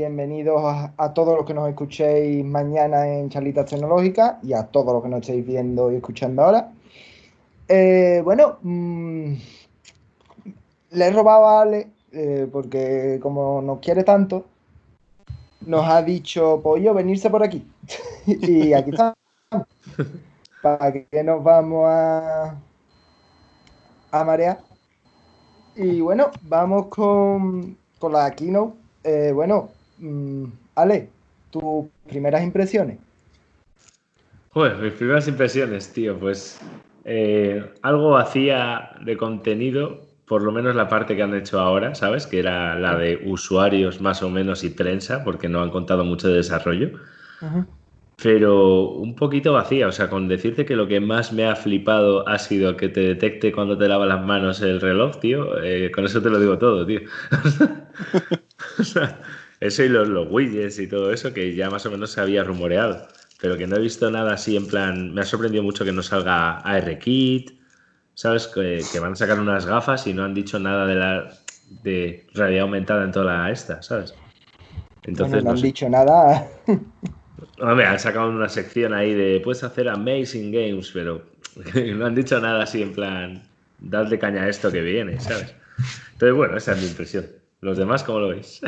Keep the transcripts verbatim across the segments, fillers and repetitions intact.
bienvenidos a, a todos los que nos escuchéis mañana en Charlitas Tecnológicas y a todos los que nos estéis viendo y escuchando ahora. Eh, bueno, mmm, le he robado a Ale, eh, porque como nos quiere tanto, nos ha dicho, pollo, venirse por aquí. Y aquí estamos. ¿Para qué nos vamos a, a marear? Y bueno, vamos con, con la keynote. Eh, bueno, mmm, Ale, tus primeras impresiones. Bueno, mis primeras impresiones, tío, pues eh, algo vacía de contenido, por lo menos la parte que han hecho ahora, ¿sabes? Que era la de usuarios más o menos y prensa, porque no han contado mucho de desarrollo, Ujú. pero un poquito vacía, o sea, con decirte que lo que más me ha flipado ha sido que te detecte cuando te lavas las manos el reloj, tío, eh, con eso te lo digo todo, tío. O sea, eso y los, los widgets y todo eso que ya más o menos se había rumoreado, pero que no he visto nada así en plan. Me ha sorprendido mucho que no salga ARKit, ¿sabes? Que, que van a sacar unas gafas y no han dicho nada de la de realidad aumentada en toda la esta, ¿sabes? Bueno, Entonces, no no han sé. dicho nada. Hombre, han sacado una sección ahí de puedes hacer Amazing Games, pero no han dicho nada así en plan darle caña a esto que viene, ¿sabes? Entonces, bueno, esa es mi impresión. ¿Los demás cómo lo veis?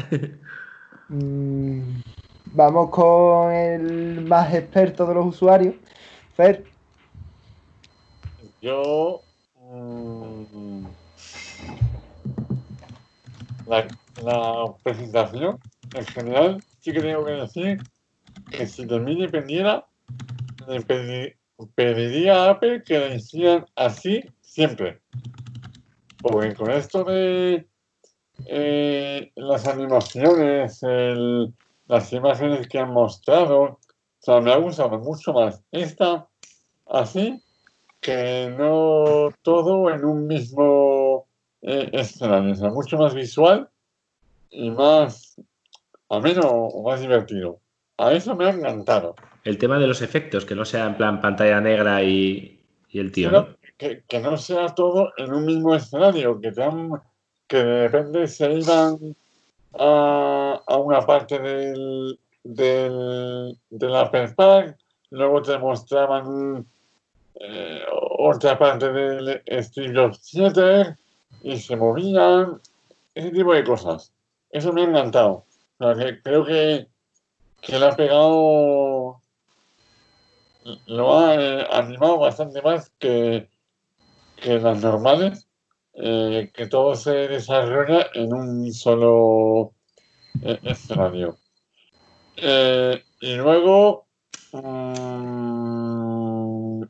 Mm, vamos con el más experto de los usuarios, Fer. Yo, mmm, la, la presentación en general, sí que tengo que decir que si de mí dependiera, le pedi- pediría a Apple que la hicieran así siempre. Porque con esto de eh, las animaciones, el- las imágenes que han mostrado, o sea, me ha gustado mucho más esta así que no todo en un mismo eh, escenario, o sea, mucho más visual y más ameno o más divertido. A eso me ha encantado. El tema de los efectos, que no sea en plan pantalla negra y, y el tío, Sino ¿no? que, que no sea todo en un mismo escenario, que, te han- que de repente se iban a, a una parte del, del, del Apple Park, luego te mostraban eh, otra parte del Street of Theater y se movían, ese tipo de cosas. Eso me ha encantado. O sea, que creo que, que le ha pegado, lo ha eh, animado bastante más que, que las normales, eh, que todo se desarrolla en un solo eh, escenario. Eh, y luego, mmm,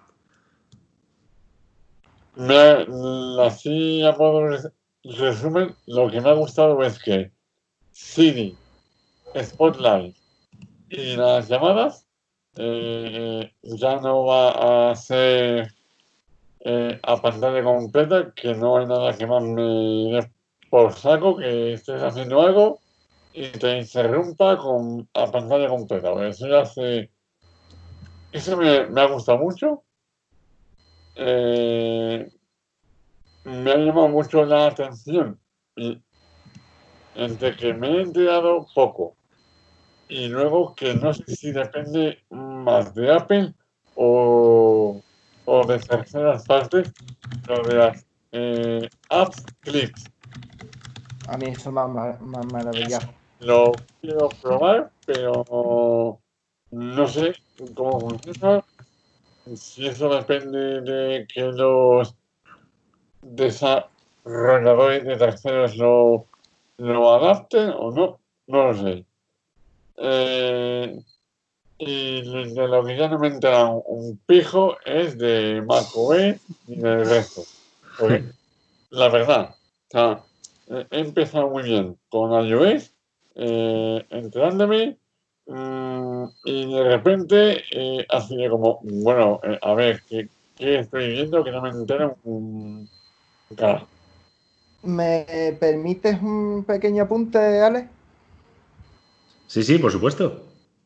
me ha- así a modo de resumen, lo que me ha gustado es que Siri, Spotlight y las llamadas eh, ya no va a ser eh, a pantalla completa, que no hay nada que más me dé por saco que estés haciendo algo y te interrumpa con, a pantalla completa. Porque eso ya hace, eso me, me ha gustado mucho. Eh, me ha llamado mucho la atención y entre que me he enterado poco y luego que no sé si depende más de Apple o, o de terceras partes, lo de las eh, apps clips. A mí eso me ha, ma- me ha maravillado. Lo quiero probar, pero no sé cómo funciona, si eso depende de que los desarrolladores de terceros lo, lo adapten o no, no lo sé. Eh, y de lo que ya no me he enterado un pijo es de macOS y del resto. Porque la verdad, o sea, he he empezado muy bien con iOS, eh, enterándome, mm, y de repente, eh, así de como, bueno, eh, a ver, ¿qué, qué estoy viendo que no me entero un carajo? ¿Me permites un pequeño apunte, Ale? Sí, sí, por supuesto.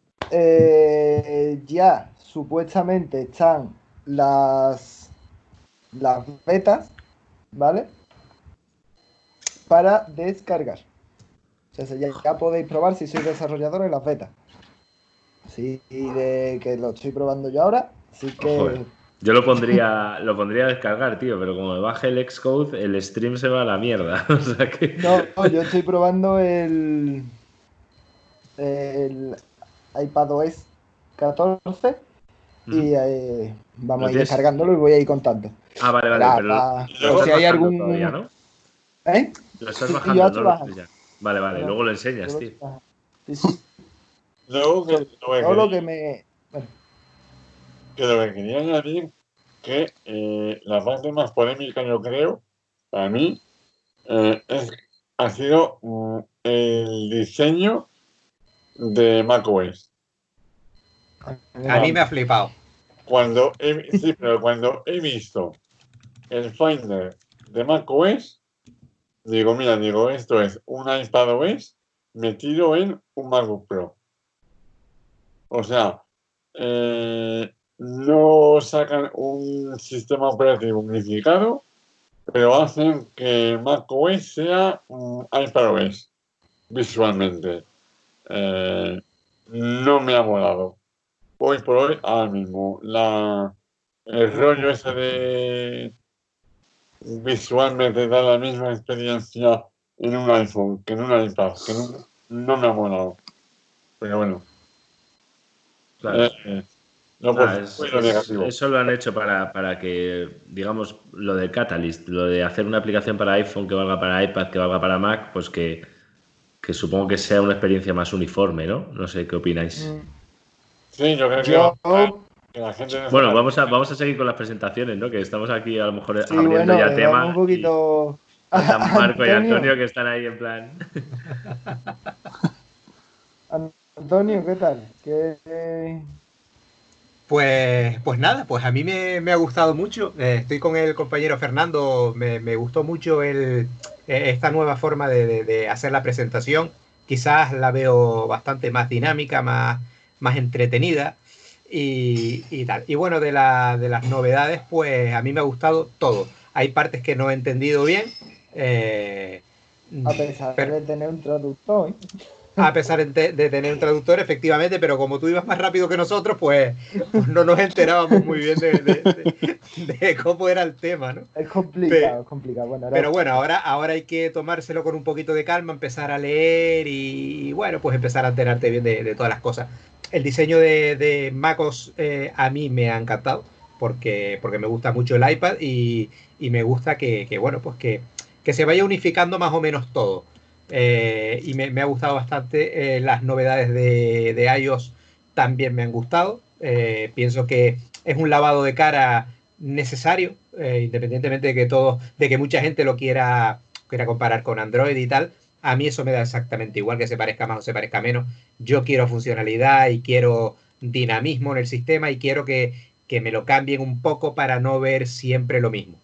Eh, ya supuestamente están las, las betas, ¿vale? Para descargar. Entonces ya, ya podéis probar si sois desarrolladores las betas. Sí, y de que lo estoy probando yo ahora, así que... Joder. Yo lo pondría, lo pondría a descargar, tío, pero como me baje el Xcode, el stream se va a la mierda. O sea que... No, yo estoy probando el, el iPadOS catorce y eh, vamos ¿Lo a ir tienes? descargándolo y voy a ir contando. Ah, vale, vale, Para, pero para- lo por estás si hay bajando algún... todavía, ¿no? ¿Eh? Lo estás Sí, yo bajando, estoy no lo bajando. tienes ya. Vale, vale, No, luego lo yo enseñas, lo tío. estoy bajando. Sí, sí. Luego que, lo que Todo lo que quería, me... Bueno, que lo que quería añadir, que eh, la parte más polémica, yo creo, para mí, eh, es, ha sido mm, el diseño de macOS. A mí me ha flipado. Cuando he, sí, pero cuando he visto el Finder de macOS, digo, mira, digo, esto es un iPadOS metido en un MacBook Pro. O sea, eh, no sacan un sistema operativo unificado, pero hacen que macOS sea un iPadOS visualmente. Eh, no me ha molado. Hoy por hoy, ahora mismo, la, el rollo ese de visualmente dar la misma experiencia en un iPhone que en un iPad, que no, no me ha molado. Pero bueno, Claro. eh, lo Ah, es- positivo y lo es- negativo. eso lo han hecho para, para que, digamos, lo de Catalyst, lo de hacer una aplicación para iPhone que valga para iPad, que valga para Mac, pues que, que supongo que sea una experiencia más uniforme, ¿no? No sé qué opináis. mm, Sí, yo creo que, va yo... a- que la gente no Bueno, se- vamos a, vamos a seguir con las presentaciones, ¿no? Que estamos aquí a lo mejor Sí, abriendo bueno, ya eh, vamos un tema y poquito... faltan Marco y Antonio, Antonio que están ahí en plan. Antonio, ¿qué tal? ¿Qué... Pues, pues nada, pues a mí me, me ha gustado mucho. Eh, estoy con el compañero Fernando, me, me gustó mucho el, eh, esta nueva forma de, de- de hacer la presentación. Quizás la veo bastante más dinámica, más, más entretenida y, y tal. Y bueno, de, la, de las novedades, pues a mí me ha gustado todo. Hay partes que no he entendido bien, eh, A pesar pero, de tener un traductor, ¿eh? a pesar de, de tener un traductor, efectivamente, pero como tú ibas más rápido que nosotros, pues, pues no nos enterábamos muy bien de, de, de, de cómo era el tema, ¿no? Es complicado, es complicado. Bueno, ahora... Pero bueno, ahora, ahora hay que tomárselo con un poquito de calma, empezar a leer y, bueno, pues empezar a enterarte bien de, de todas las cosas. El diseño de, de MacOS eh, a mí me ha encantado porque, porque me gusta mucho el iPad y, y me gusta que, que, bueno, pues que, que se vaya unificando más o menos todo. Eh, y me, me ha gustado bastante. Eh, las novedades de, de iOS también me han gustado. Eh, pienso que es un lavado de cara necesario, eh, independientemente de que todo, de que mucha gente lo quiera, quiera comparar con Android y tal. A mí eso me da exactamente igual, que se parezca más o se parezca menos. Yo quiero funcionalidad y quiero dinamismo en el sistema y quiero que, que me lo cambien un poco para no ver siempre lo mismo.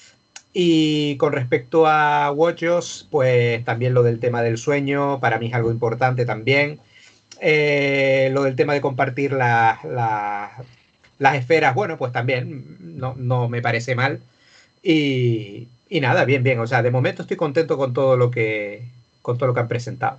Y con respecto a WatchOS, pues también lo del tema del sueño, para mí es algo importante también. Eh, lo del tema de compartir la, la, las esferas, bueno, pues también no, no me parece mal. Y, y, nada, bien, bien. O sea, de momento estoy contento con todo lo que, con todo lo que han presentado.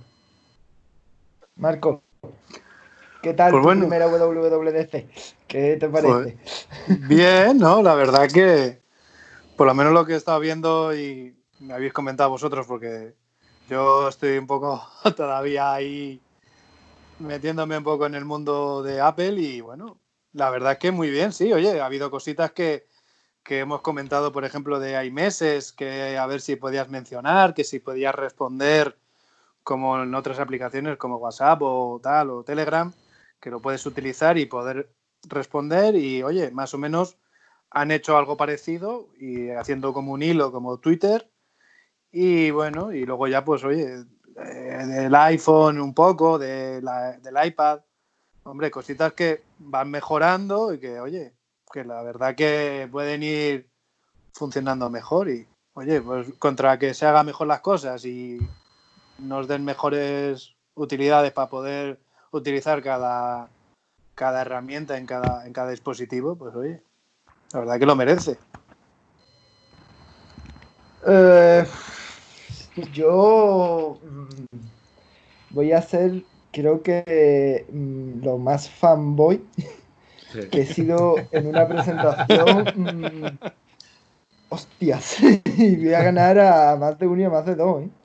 Marco, ¿qué tal Pues tu bueno, primera W W D C? ¿Qué te parece? pues bien, ¿no? La verdad que por lo menos lo que he estado viendo y me habéis comentado vosotros, porque yo estoy un poco todavía ahí metiéndome un poco en el mundo de Apple y bueno, la verdad es que muy bien, sí, oye, ha habido cositas que, que hemos comentado, por ejemplo, de iMessages, que a ver si podías mencionar, que si podías responder como en otras aplicaciones como WhatsApp o tal, o Telegram, que lo puedes utilizar y poder responder y, oye, más o menos han hecho algo parecido y haciendo como un hilo como Twitter y bueno, y luego ya pues, oye, eh, del iPhone un poco, de la, del iPad, hombre, cositas que van mejorando y que, oye, que la verdad que pueden ir funcionando mejor y, oye, pues contra que se hagan mejor las cosas y nos den mejores utilidades para poder utilizar cada, cada herramienta en cada, en cada dispositivo, pues oye, la verdad que lo merece. Eh, yo... voy a ser, creo que mm, lo más fanboy que he sido en una presentación. mm, hostias, y voy a ganar a más de uno y a más de dos, ¿eh?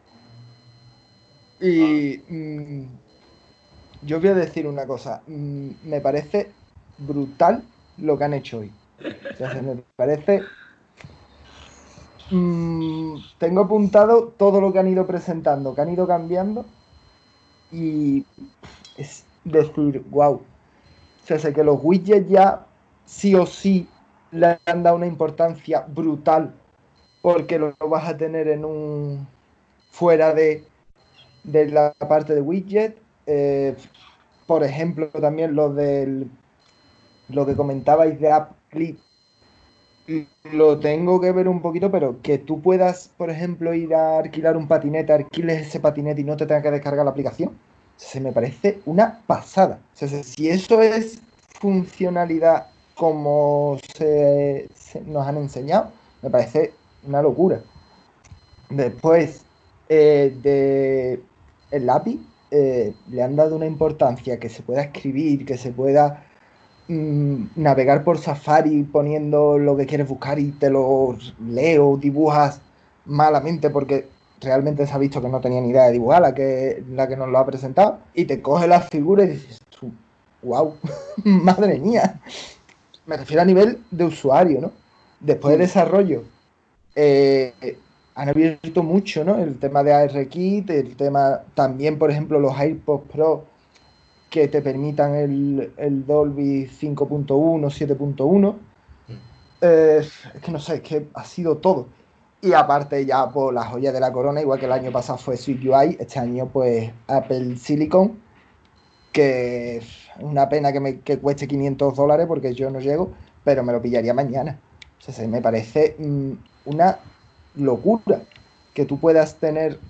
Y mm, yo voy a decir una cosa, mm, me parece brutal lo que han hecho hoy. O sea, se me parece... mm, tengo apuntado todo lo que han ido presentando, que han ido cambiando, y es decir, wow. O sea, sé que los widgets ya sí o sí le han dado una importancia brutal porque lo vas a tener en un fuera de, de la parte de widget. Eh, por ejemplo, también lo del lo que comentabais de App Clip, lo tengo que ver un poquito, pero que tú puedas, por ejemplo, ir a alquilar un patinete, alquiles ese patinete y no te tengas que descargar la aplicación, se me parece una pasada. O sea, si eso es funcionalidad como se, se nos han enseñado, me parece una locura. Después, eh, de el A P I, eh, le han dado una importancia que se pueda escribir, que se pueda mm, navegar por Safari poniendo lo que quieres buscar y te lo leo, dibujas malamente porque realmente se ha visto que no tenía ni idea de dibujar la que, la que nos lo ha presentado y te coge las figuras y dices, wow, madre mía. Me refiero a nivel de usuario, ¿no? Después de desarrollo, eh, han abierto mucho, ¿no? El tema de ARKit, el tema también, por ejemplo, los AirPods Pro que te permitan el, el Dolby cinco punto uno, siete punto uno. Eh, es que no sé, es que ha sido todo. Y aparte ya, pues la joya de la corona, igual que el año pasado fue Swift U I, este año pues Apple Silicon, que es una pena que, me, que cueste quinientos dólares porque yo no llego, pero me lo pillaría mañana. O sea, me parece mmm, una locura que tú puedas tener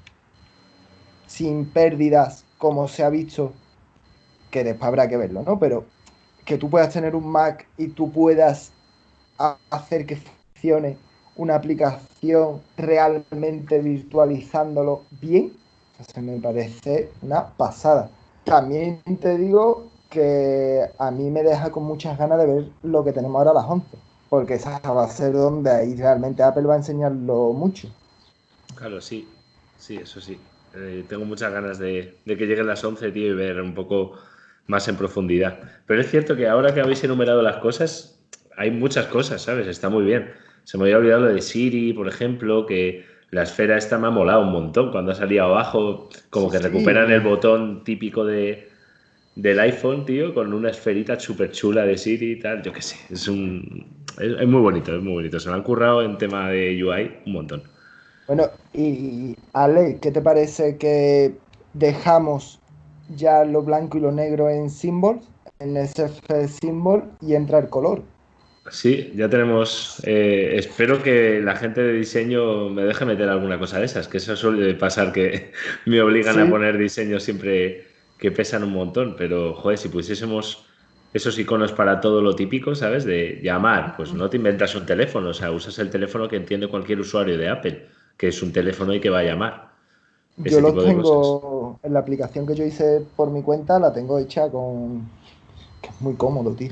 sin pérdidas, como se ha visto, que después habrá que verlo, ¿no? Pero que tú puedas tener un Mac y tú puedas hacer que funcione una aplicación realmente virtualizándolo bien, eso me parece una pasada. También te digo que a mí me deja con muchas ganas de ver lo que tenemos ahora a las once, porque esa va a ser donde ahí realmente Apple va a enseñarlo mucho. Claro, sí, sí, eso sí. Eh, tengo muchas ganas de, de que lleguen las once, tío, y ver un poco más en profundidad. Pero es cierto que ahora que habéis enumerado las cosas, hay muchas cosas, ¿sabes? Está muy bien. Se me había olvidado lo de Siri, por ejemplo, que la esfera esta me ha molado un montón. Cuando ha salido abajo, como Sí, que sí. recuperan el botón típico de, del iPhone, tío, con una esferita súper chula de Siri y tal. Yo qué sé, es un... Es, es muy bonito, es muy bonito. Se lo han currado en tema de U I un montón. Bueno, y Ale, ¿qué te parece que dejamos ya lo blanco y lo negro en Symbols, en S F Symbol, y entra el color? Sí, ya tenemos. Eh, espero que la gente de diseño me deje meter alguna cosa de esas, que eso suele pasar que me obligan a Sí, poner diseños siempre que pesan un montón. Pero, joder, si pusiésemos esos iconos para todo lo típico, ¿sabes? De llamar, pues no te inventas un teléfono, o sea, usas el teléfono que entiende cualquier usuario de Apple, que es un teléfono y que va a llamar. yo Ese los tipo de cosas. tengo en la aplicación que yo hice por mi cuenta, la tengo hecha con... que es muy cómodo, tío.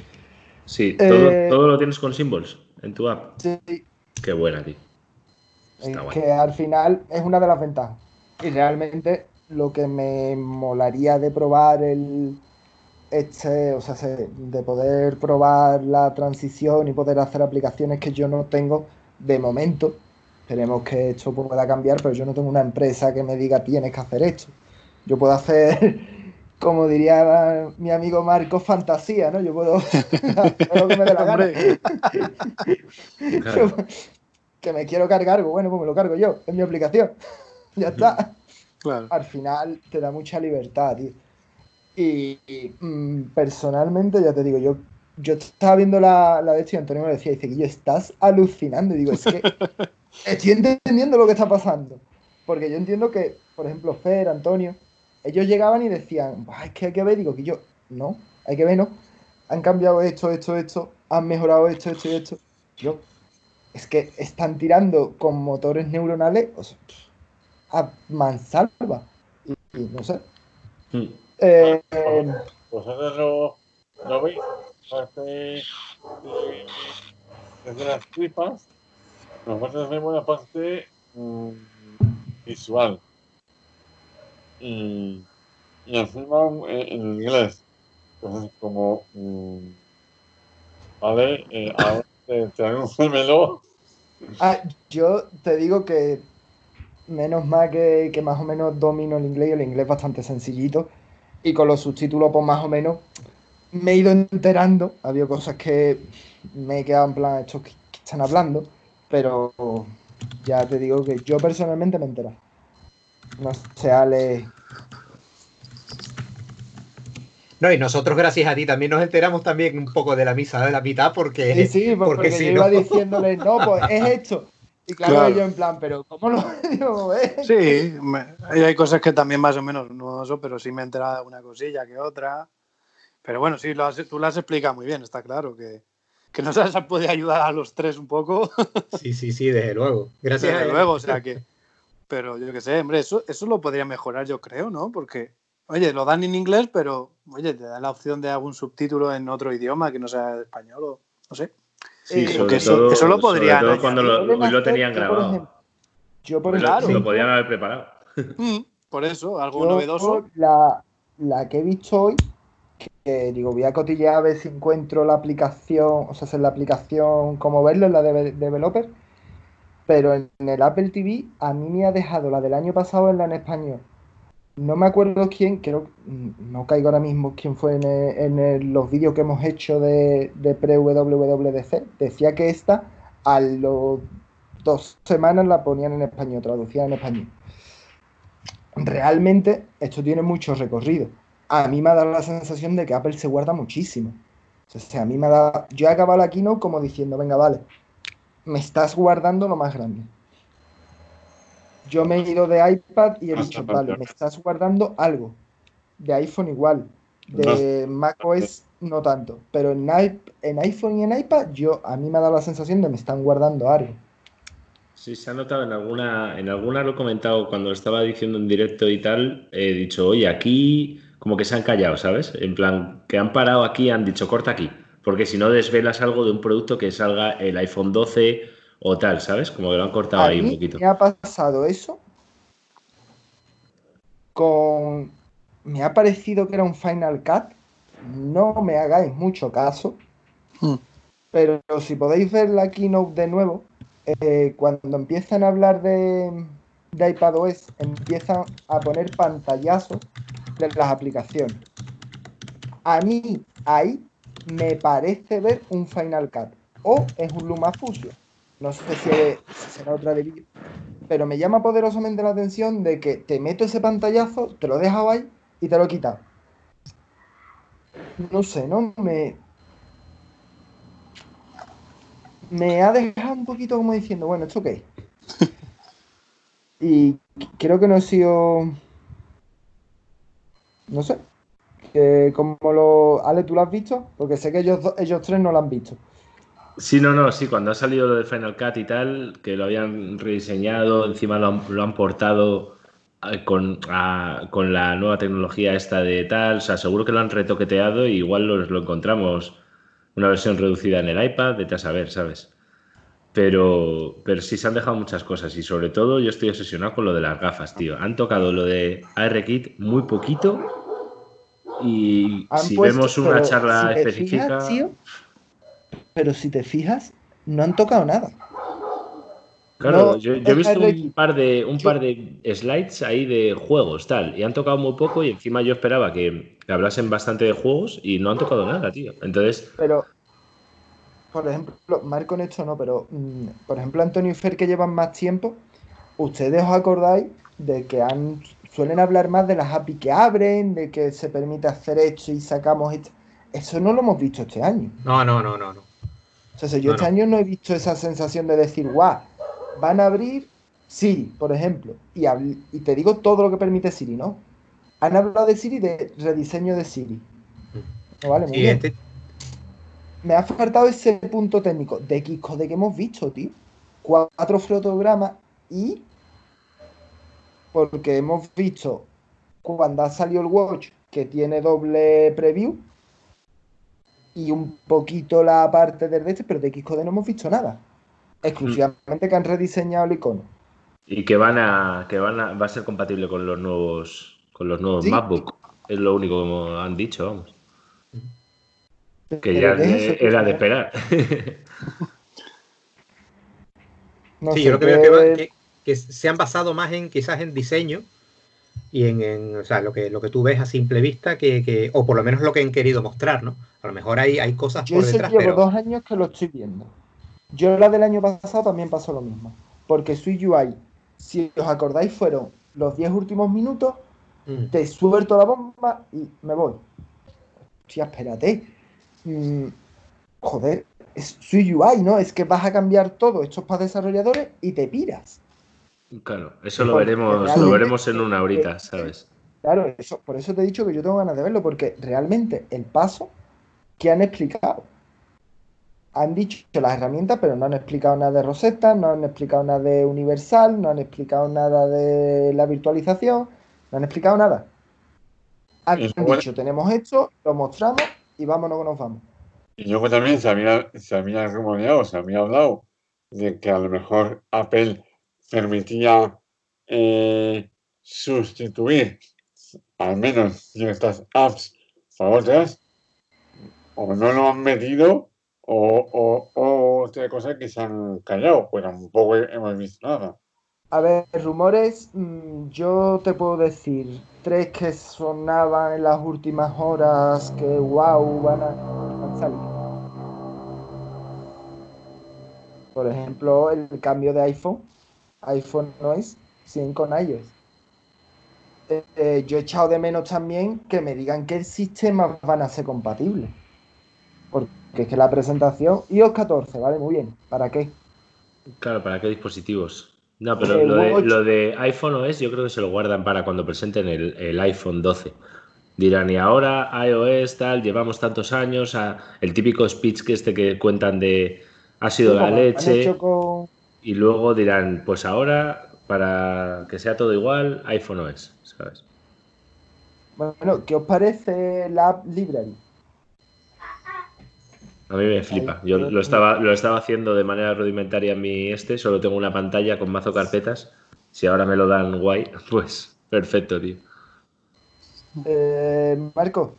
Sí, todo, Eh, todo lo tienes con Symbols en tu app. sí, Qué buena, tío. Está es guay. que al final es una de las ventajas. Y realmente lo que me molaría de probar el, este, o sea, se- de poder probar la transición y poder hacer aplicaciones que yo no tengo de momento. Esperemos que esto pueda cambiar, pero yo no tengo una empresa que me diga tienes que hacer esto. Yo puedo hacer, como diría mi amigo Marco, fantasía, ¿no? Yo puedo hacer lo que me dé la gana. Hombre, Claro. Que me quiero cargar, pues bueno, pues me lo cargo yo, es mi aplicación. Ya está. claro. Al final te da mucha libertad, tío. Y, y, mm, personalmente, ya te digo, yo, yo estaba viendo la, la de esto y Antonio me decía, dice, Guillo, estás alucinando. Y digo, es que estoy entendiendo lo que está pasando. Porque yo entiendo que, por ejemplo, Fer, Antonio, ellos llegaban y decían, "Buah, es que hay que ver", digo, que yo, no, hay que ver, no. Han cambiado esto, esto, esto, han mejorado esto, esto y esto. Yo, es que están tirando con motores neuronales, o sea, a mansalva. Y no sé. Mm. Eh, Vosotros no, no veis parte de, de las tripas, nosotros vemos la parte mm, visual. Y, y encima eh, en inglés. Entonces, como, mm, vale, eh, ahora te, te anúnciamelo. ah, yo te digo que menos mal que, que más o menos domino el inglés y el inglés es bastante sencillito. Y con los subtítulos, pues más o menos me he ido enterando. Había cosas que me he quedado en plan, estos que, que están hablando. Pero ya te digo que yo personalmente me he enterado. No sé, Ale. No, y nosotros, gracias a ti, también nos enteramos también un poco de la misa de la mitad, Sí, porque, sí, pues porque porque si yo no. iba diciéndole, no, pues es esto. Y claro, Claro. ellos en plan, pero ¿cómo lo digo? ¿Eh? Sí, me- y hay cosas que también más o menos no eso, pero sí me he enterado de una cosilla que otra. Pero bueno, sí, lo has- tú lo has explicado muy bien, está claro que, que nos has podido ayudar a los tres un poco, Sí, sí, sí, desde luego. Gracias desde a él. luego, o sea que, pero yo qué sé, hombre, eso, eso lo podría mejorar, yo creo, ¿no? Porque, oye, lo dan en inglés, pero, oye, te dan la opción de algún subtítulo en otro idioma que no sea español o no sé. Sí, Eh, Creo que sobre eso, eso lo todo, sobre podrían todo cuando añadir. lo, Pueden hoy lo hacer, tenían yo por grabado. ejemplo, yo por Hoy lo, se lo Claro, podían ejemplo, haber preparado. mm, por eso, algo yo novedoso. la, la que he visto hoy, que digo, voy a cotillear a ver si encuentro la aplicación, o sea, hacer la aplicación, cómo verlo en la de Developer, pero en, en el Apple T V a mí me ha dejado la del año pasado en la en español. No me acuerdo quién, creo, mm, no caigo ahora mismo quién fue en, el- en el- los vídeos que hemos hecho de, de pre-W W D C. Decía que esta a los dos semanas la ponían en español, traducían en español. Realmente esto tiene mucho recorrido. A mí me ha dado la sensación de que Apple se guarda muchísimo. O sea, a mí me ha dado... Yo he acabado la keynote como diciendo, venga, vale, me estás guardando lo más grande. Yo me he ido de iPad y he No dicho, sé, vale, me estás guardando algo. De iPhone igual. no sé. De macOS no tanto. Pero en, i- en iPhone y en iPad, yo a mí me ha dado la sensación de me están guardando algo. Sí, se ha notado en alguna, en alguna lo he comentado cuando estaba diciendo en directo y tal, he dicho, oye, aquí como que se han callado, ¿sabes? En plan, que han parado aquí, han dicho, corta aquí, porque si no desvelas algo de un producto que salga el iPhone doce o tal, ¿sabes? Como que lo han cortado A ahí un mí poquito. me ha pasado eso con... Me ha parecido que era un Final Cut. No me hagáis mucho caso, Mm. pero si podéis ver la keynote de nuevo, eh, cuando empiezan a hablar de, de iPadOS, empiezan a poner pantallazos de las aplicaciones. A mí ahí me parece ver un Final Cut o es un LumaFusion. No sé si, es, si será otra de vídeo, pero me llama poderosamente la atención de que te meto ese pantallazo, te lo he dejado ahí y te lo he quitado. No sé, ¿no? Me, me ha dejado un poquito como diciendo, bueno, ¿esto qué es? Y creo que no he sido, no sé, que como lo... Ale, ¿tú lo has visto? Porque sé que ellos, do- ellos tres no lo han visto. Sí, no, no, sí, cuando ha salido lo de Final Cut y tal, que lo habían rediseñado, encima lo han, lo han portado eh, con, a- con la nueva tecnología esta de tal, o sea, seguro que lo han retoqueteado y igual lo, lo encontramos una versión reducida en el iPad, vete a saber, ¿sabes? Pero, pero sí se han dejado muchas cosas y sobre todo yo estoy obsesionado con lo de las gafas, tío. Han tocado lo de ARKit muy poquito y Han si puesto, vemos una pero si charla te fijas, específica... tío, pero si te fijas, no han tocado nada. Claro, No yo, yo he es visto un R X. par de un Yo, par de slides ahí de juegos, tal, y han tocado muy poco y encima yo esperaba que, que hablasen bastante de juegos y no han tocado nada, tío. Entonces, pero, por ejemplo, Marco en esto no, pero, mm, por ejemplo, Antonio y Fer que llevan más tiempo, ustedes os acordáis de que han, suelen hablar más de las A P I que abren, de que se permite hacer esto y sacamos esto. Eso no lo hemos visto este año. No, no, no, no, no. O sea, si yo No, este no. año no he visto esa sensación de decir, guau, van a abrir Siri, por ejemplo, y, habl- y te digo todo lo que permite Siri, ¿no? Han hablado de Siri, de rediseño de Siri. No vale, muy Sí, bien. este, Me ha faltado ese punto técnico de Xcode que hemos visto, tío. Cuatro fotogramas y porque hemos visto cuando ha salido el Watch, que tiene doble preview, y un poquito la parte del este, pero de Xcode no hemos visto nada. Exclusivamente que han rediseñado el icono. Y que van a, que van a, va a ser compatible con los nuevos, con los nuevos ¿Sí? MacBook. Es lo único que han dicho, vamos. Que Pero ya ¿qué es eso, tío? era de esperar. No sí, sé, yo creo que, ¿qué- que, va- que- que se han basado más en quizás en diseño y en, en, o sea, lo que, lo que tú ves a simple vista, que, que- o por lo menos lo que han querido mostrar, ¿no? A lo mejor hay, hay cosas Yo por eso detrás, llevo pero dos años que lo estoy viendo. Yo la del año pasado también pasó lo mismo. Porque Switch U I, si os acordáis, fueron los diez últimos minutos, mm, te suelto la bomba y me voy. Hostia, espérate. Mm, joder, es Switch U I, ¿no? Es que vas a cambiar todo. Esto es para desarrolladores y te piras. Claro, eso lo Porque veremos, lo realmente- veremos en una horita, ¿sabes? Claro, eso, por eso te he dicho que yo tengo ganas de verlo, porque realmente el paso que han explicado, han dicho las herramientas, pero no han explicado nada de Rosetta, no han explicado nada de Universal, no han explicado nada de la virtualización, no han explicado nada. Han Y luego, dicho, tenemos esto, lo mostramos y vámonos que nos vamos. y luego también se había, se había rumoreado, se había hablado de que a lo mejor Apple permitía eh, sustituir al menos ciertas apps por otras, o no lo han metido, o, o, o otra cosa que se han callado, pues tampoco hemos visto nada. A ver, rumores, mm, yo te puedo decir tres que sonaban en las últimas horas que wow, van a, van a salir. Por ejemplo, el cambio de iPhone. iPhone no es cien con iOS. Eh, eh, yo he echado de menos también que me digan que el sistema van a ser compatibles. Porque es que la presentación iOS catorce, ¿vale? Muy bien. ¿Para qué? Claro, ¿para qué dispositivos? No, pero El lo de, Watch- lo de iPhone O S yo creo que se lo guardan para cuando presenten el, el iPhone doce. Dirán, y ahora iOS, tal, llevamos tantos años, a- el típico speech que este que cuentan de ha sido Sí, la como han leche, hecho con. y luego dirán, pues ahora, para que sea todo igual, iPhone O S, ¿sabes? Bueno, ¿qué os parece la App Library? A mí me flipa. Yo lo estaba, lo estaba haciendo de manera rudimentaria en mi este, solo tengo una pantalla con mazo carpetas. Si ahora me lo dan guay, pues perfecto, tío. Eh, Marco,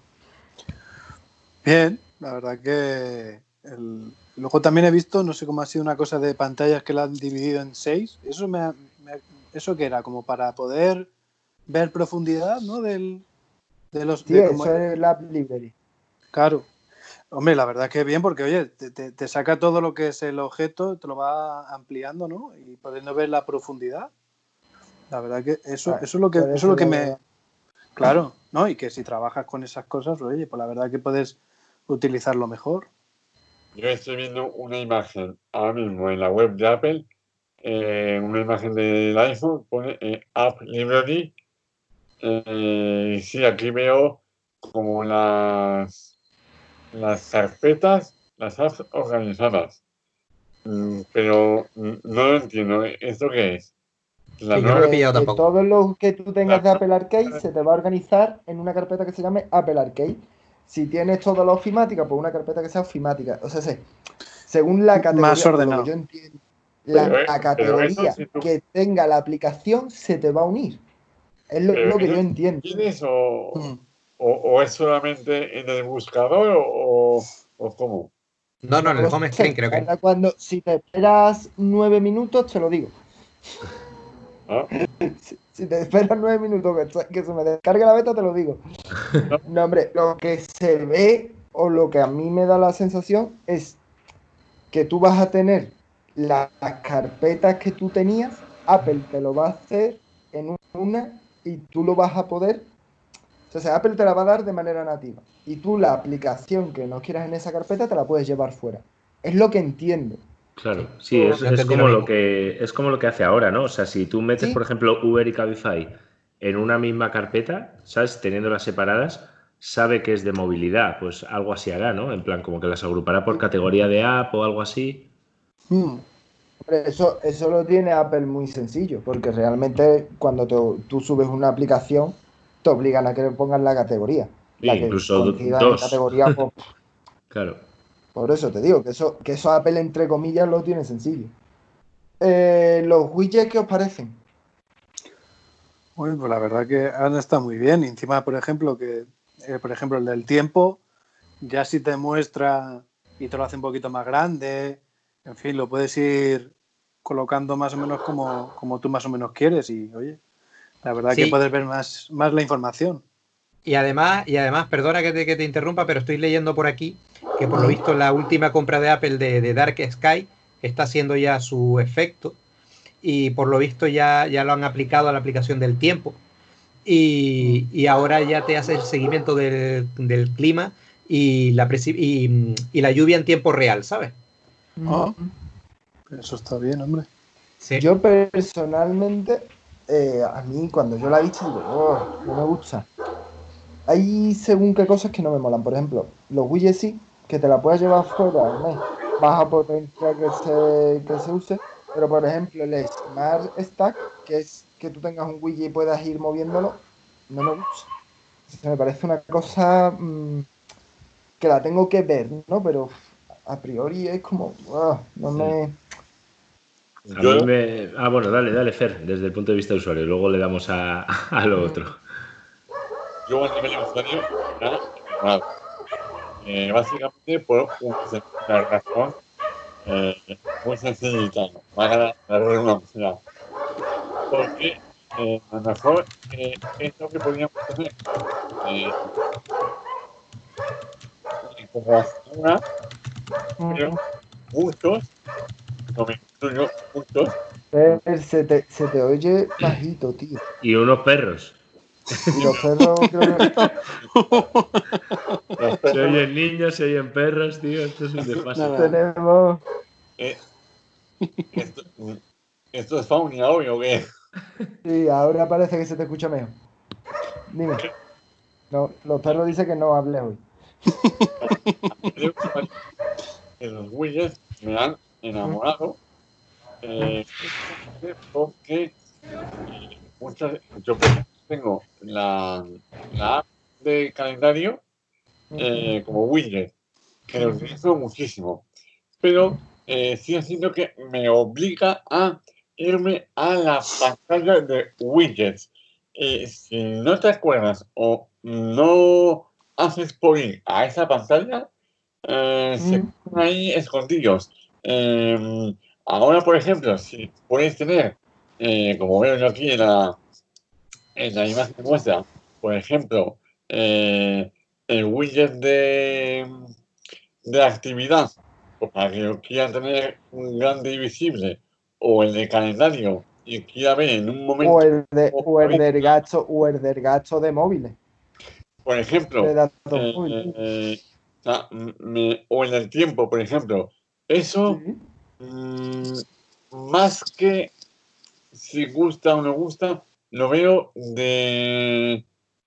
Bien, la verdad que el- luego también he visto, no sé cómo ha sido una cosa de pantallas que la han dividido en seis. Eso me, ha- me ha- eso que era como para poder ver profundidad, ¿no? Del, de los tío, de cómo- eso es la App Library. Claro. Hombre, la verdad que bien, porque oye, te, te- te saca todo lo que es el objeto, te lo va ampliando, ¿no? Y pudiendo ver la profundidad. La verdad que eso, Ah, eso es lo que, por eso es lo que lo me. veo. Claro, ¿no? Y que si trabajas con esas cosas, oye, pues la verdad que puedes utilizarlo mejor. Yo estoy viendo una imagen ahora mismo en la web de Apple, eh, una imagen del iPhone, pone eh, App Library. Eh, y sí, aquí veo como las, las carpetas, las apps organizadas. Mm, pero mm, no lo entiendo. ¿Esto qué es? La Sí, yo no nueva- lo he pillado Eh, tampoco. todo lo que tú tengas de Apple Arcade se te va a organizar en una carpeta que se llame Apple Arcade. Si tienes todo lo ofimática, pues una carpeta que sea ofimática. O sea, sí, según la categoría, Más por lo ordenado. que yo entiendo, la, Pero, eh, la pero categoría eso si tú- que tenga la aplicación se te va a unir. Es lo, pero lo que eso yo si entiendo. ¿Tienes o, Mm. o, o es solamente en el buscador o, o, o cómo? No, no, en el lo home sé. screen creo que. Ahora cuando, si te esperas nueve minutos, te lo digo. ¿Ah? Si, si te esperas nueve minutos que, se- que se me descargue la beta, te lo digo. No, hombre, lo que se ve o lo que a mí me da la sensación es que tú vas a tener las carpetas que tú tenías, Apple te lo va a hacer en una y tú lo vas a poder, o sea, Apple te la va a dar de manera nativa y tú la aplicación que no quieras en esa carpeta te la puedes llevar fuera. Es lo que entiendo. Claro, sí, es, Yo es entendí como lo lo mismo. que es como lo que hace ahora, ¿no? O sea, si tú metes, Sí. por ejemplo, Uber y Cabify en una misma carpeta, ¿sabes? Teniéndolas separadas, sabe que es de movilidad, pues algo así hará, ¿no? En plan, como que las agrupará por categoría de app o algo así. Mm. Hombre, Eso, eso lo tiene Apple muy sencillo, porque realmente cuando te- tú subes una aplicación, te obligan a que le pongan la categoría. La que incluso coincida dos. en categoría, pues, Claro. por eso te digo, que eso, que eso Apple, entre comillas, lo tiene sencillo. Eh, ¿Los widgets qué os parecen? Bueno, pues la verdad que han estado muy bien. Y encima, por ejemplo, que eh, por ejemplo el del tiempo, ya si te muestra y te lo hace un poquito más grande, en fin, lo puedes ir colocando más o menos como, como tú más o menos quieres. Y oye, la verdad Sí. que puedes ver más, más la información. Y además, y además, perdona que te, que te interrumpa, pero estoy leyendo por aquí que por lo visto la última compra de Apple de, de Dark Sky está haciendo ya su efecto y por lo visto ya, ya lo han aplicado a la aplicación del tiempo y, y ahora ya te hace el seguimiento del, del clima y la, y, y la lluvia en tiempo real, ¿sabes? Oh, eso está bien, hombre. Sí. Yo personalmente, eh, a mí cuando yo la he visto, digo, oh, no me gusta. Hay según qué cosas que no me molan. Por ejemplo, los widgets sí, que te la puedes llevar fuera, ¿no? Baja potencia que se, que se use. Pero por ejemplo, el Smart Stack, que es que tú tengas un widget y puedas ir moviéndolo, no me gusta. O sea, me parece una cosa mmm, que la tengo que ver, ¿no? Pero a priori es como, uh, no me... A Yo, mí me... Ah, bueno, dale, dale, Fer, desde el punto de vista de usuario. Luego le damos a, a lo otro. yo a nivel de usuario, ya, mal. Eh, básicamente por una razón eh, muy sencillita, ¿no? Para la redundancia. Porque eh, a lo mejor eh, es lo que podríamos tener eh, como hasta ahora, pero muchos, no me incluyo, muchos, Eh, Se te, se te oye bajito, tío. Y unos perros. Y los perros creo que... los Se perros, oyen niños, se oyen perros, tío. Esto es un desfase. Nada. tenemos... eh, esto, esto es fauna, obvio que Sí, ahora parece que se te escucha mejor. Dime. No, los perros dicen que no hables hoy. que los widgets me han enamorado eh, porque eh, muchas, yo por ejemplo, tengo la, la app de calendario eh, como widget, que lo utilizo muchísimo, pero eh, sigue siendo que me obliga a irme a la pantalla de widgets. Y si no te acuerdas o no haces por ir a esa pantalla, eh, se Mm. quedan ahí escondidos. Eh, ahora, por ejemplo, si puedes tener, eh, como veo yo aquí en la, en la imagen que muestra, por ejemplo, eh, el widget de, de actividad, pues para que lo quiera tener un grande y visible, o el de calendario, y quiera ver en un momento, O el, de, o el del gasto, o el del gasto de móviles. por ejemplo, De datos eh, móviles. eh, o sea, me- o en el tiempo, por ejemplo, eso, Sí. mm, más que si gusta o no gusta, lo veo de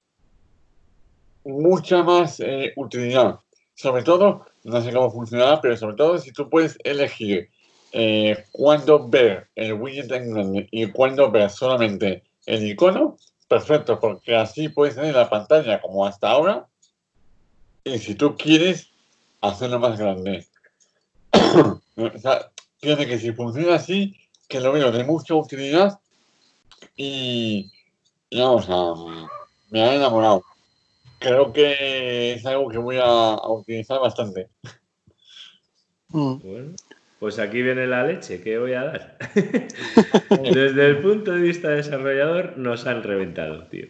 mucha más eh, utilidad. Sobre todo, no sé cómo funcionará, pero sobre todo si tú puedes elegir eh, cuándo ver el widget en grande y cuándo ver solamente el icono, perfecto, porque así puedes tener la pantalla como hasta ahora y si tú quieres hacerlo más grande. O sea, fíjate que si funciona así, que lo veo de mucha utilidad y, y vamos a, me ha enamorado. Creo que es algo que voy a, a utilizar bastante. Mm. Bueno, pues aquí viene la leche que voy a dar. Desde el punto de vista desarrollador nos han reventado, tío.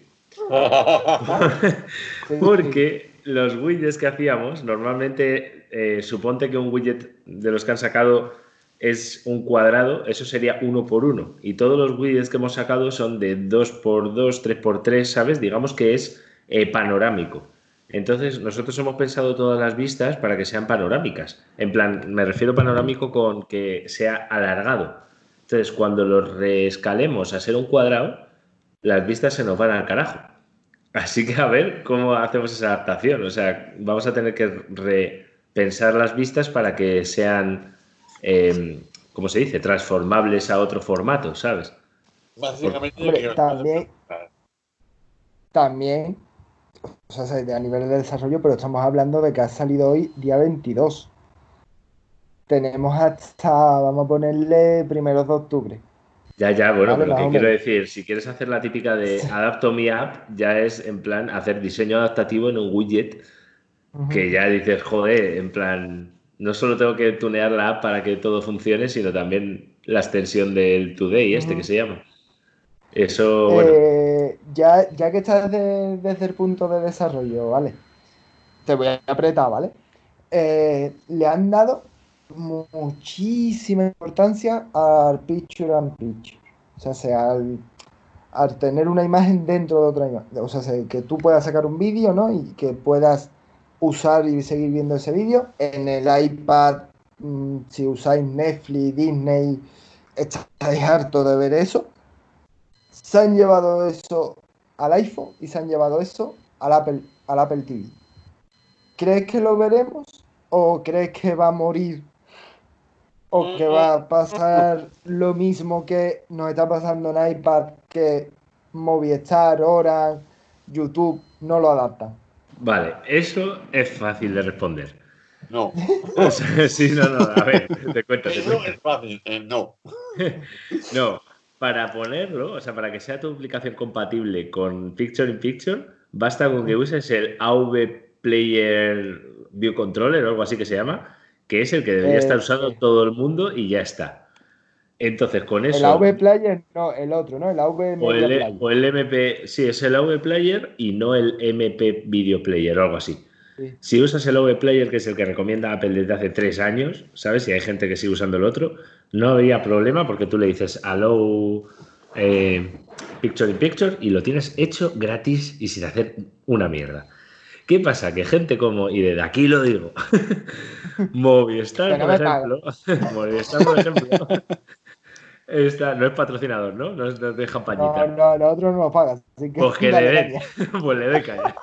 Sí. Porque los widgets que hacíamos, normalmente, eh, suponte que un widget de los que han sacado es un cuadrado, eso sería uno por uno. Y todos los widgets que hemos sacado son de dos por dos, tres por tres, ¿sabes? Digamos que es eh, panorámico. Entonces, nosotros hemos pensado todas las vistas para que sean panorámicas. En plan, me refiero panorámico con que sea alargado. Entonces, cuando lo reescalemos a ser un cuadrado, las vistas se nos van al carajo. Así que a ver cómo hacemos esa adaptación. O sea, vamos a tener que repensar las vistas para que sean, eh, ¿cómo se dice? Transformables a otro formato, ¿sabes? Básicamente, Hombre, que también, también, o sea, a nivel de desarrollo, pero estamos hablando de que ha salido hoy día veintidós. Tenemos hasta, vamos a ponerle, primeros de octubre. Ya, ya, bueno, Vale, pero más que o quiero menos. decir, si quieres hacer la típica de Adapto Mi App, ya es en plan hacer diseño adaptativo en un widget Ujú. que ya dices, joder, en plan, no solo tengo que tunear la app para que todo funcione, sino también la extensión del Today, este que Ujú. se llama. Eso, bueno, Eh, ya, ya que estás desde, desde el punto de desarrollo, ¿vale? Te voy a apretar, ¿vale? Eh, le han dado muchísima importancia al picture and picture. O sea, sea al, al tener una imagen dentro de otra imagen. O sea, se- que tú puedas sacar un vídeo, ¿no? Y que puedas usar y seguir viendo ese vídeo. En el iPad, mm, si usáis Netflix, Disney, estáis harto de ver eso. Se han llevado eso al iPhone y se han llevado eso al Apple, al Apple T V. ¿Crees que lo veremos? ¿O crees que va a morir? ¿O que va a pasar lo mismo que nos está pasando en iPad, que Movistar, Orange, YouTube no lo adaptan? vale, eso es fácil de responder. No. O sea, sí, no, no, a ver, te cuento, te Eso cuento. es fácil. eh, no. No, para ponerlo, o sea, para que sea tu aplicación compatible con Picture in Picture, basta con que uses el A V Player View Controller o algo así que se llama, que es el que debería estar Eh, usando eh, todo el mundo y ya está. Entonces, con el eso, A V Player, no, el otro, ¿no? El A V o Media el, Player. o el M P, sí, es el A V Player y no el M P Video Player o algo así. Sí. Si usas el A V Player, que es el que recomienda Apple desde hace tres años, ¿sabes? Y hay gente que sigue usando el otro, no habría problema porque tú le dices allow eh, Picture in Picture y lo tienes hecho gratis y sin hacer una mierda. ¿Qué pasa? Que gente como, y desde aquí lo digo, Movistar, Que no por me paga. ejemplo, Movistar, por ejemplo, está, no es patrocinador, ¿no? No es de No, campañita. no, nosotros no nos pagan, así que Pues que le dale den, caña. pues le dé caña.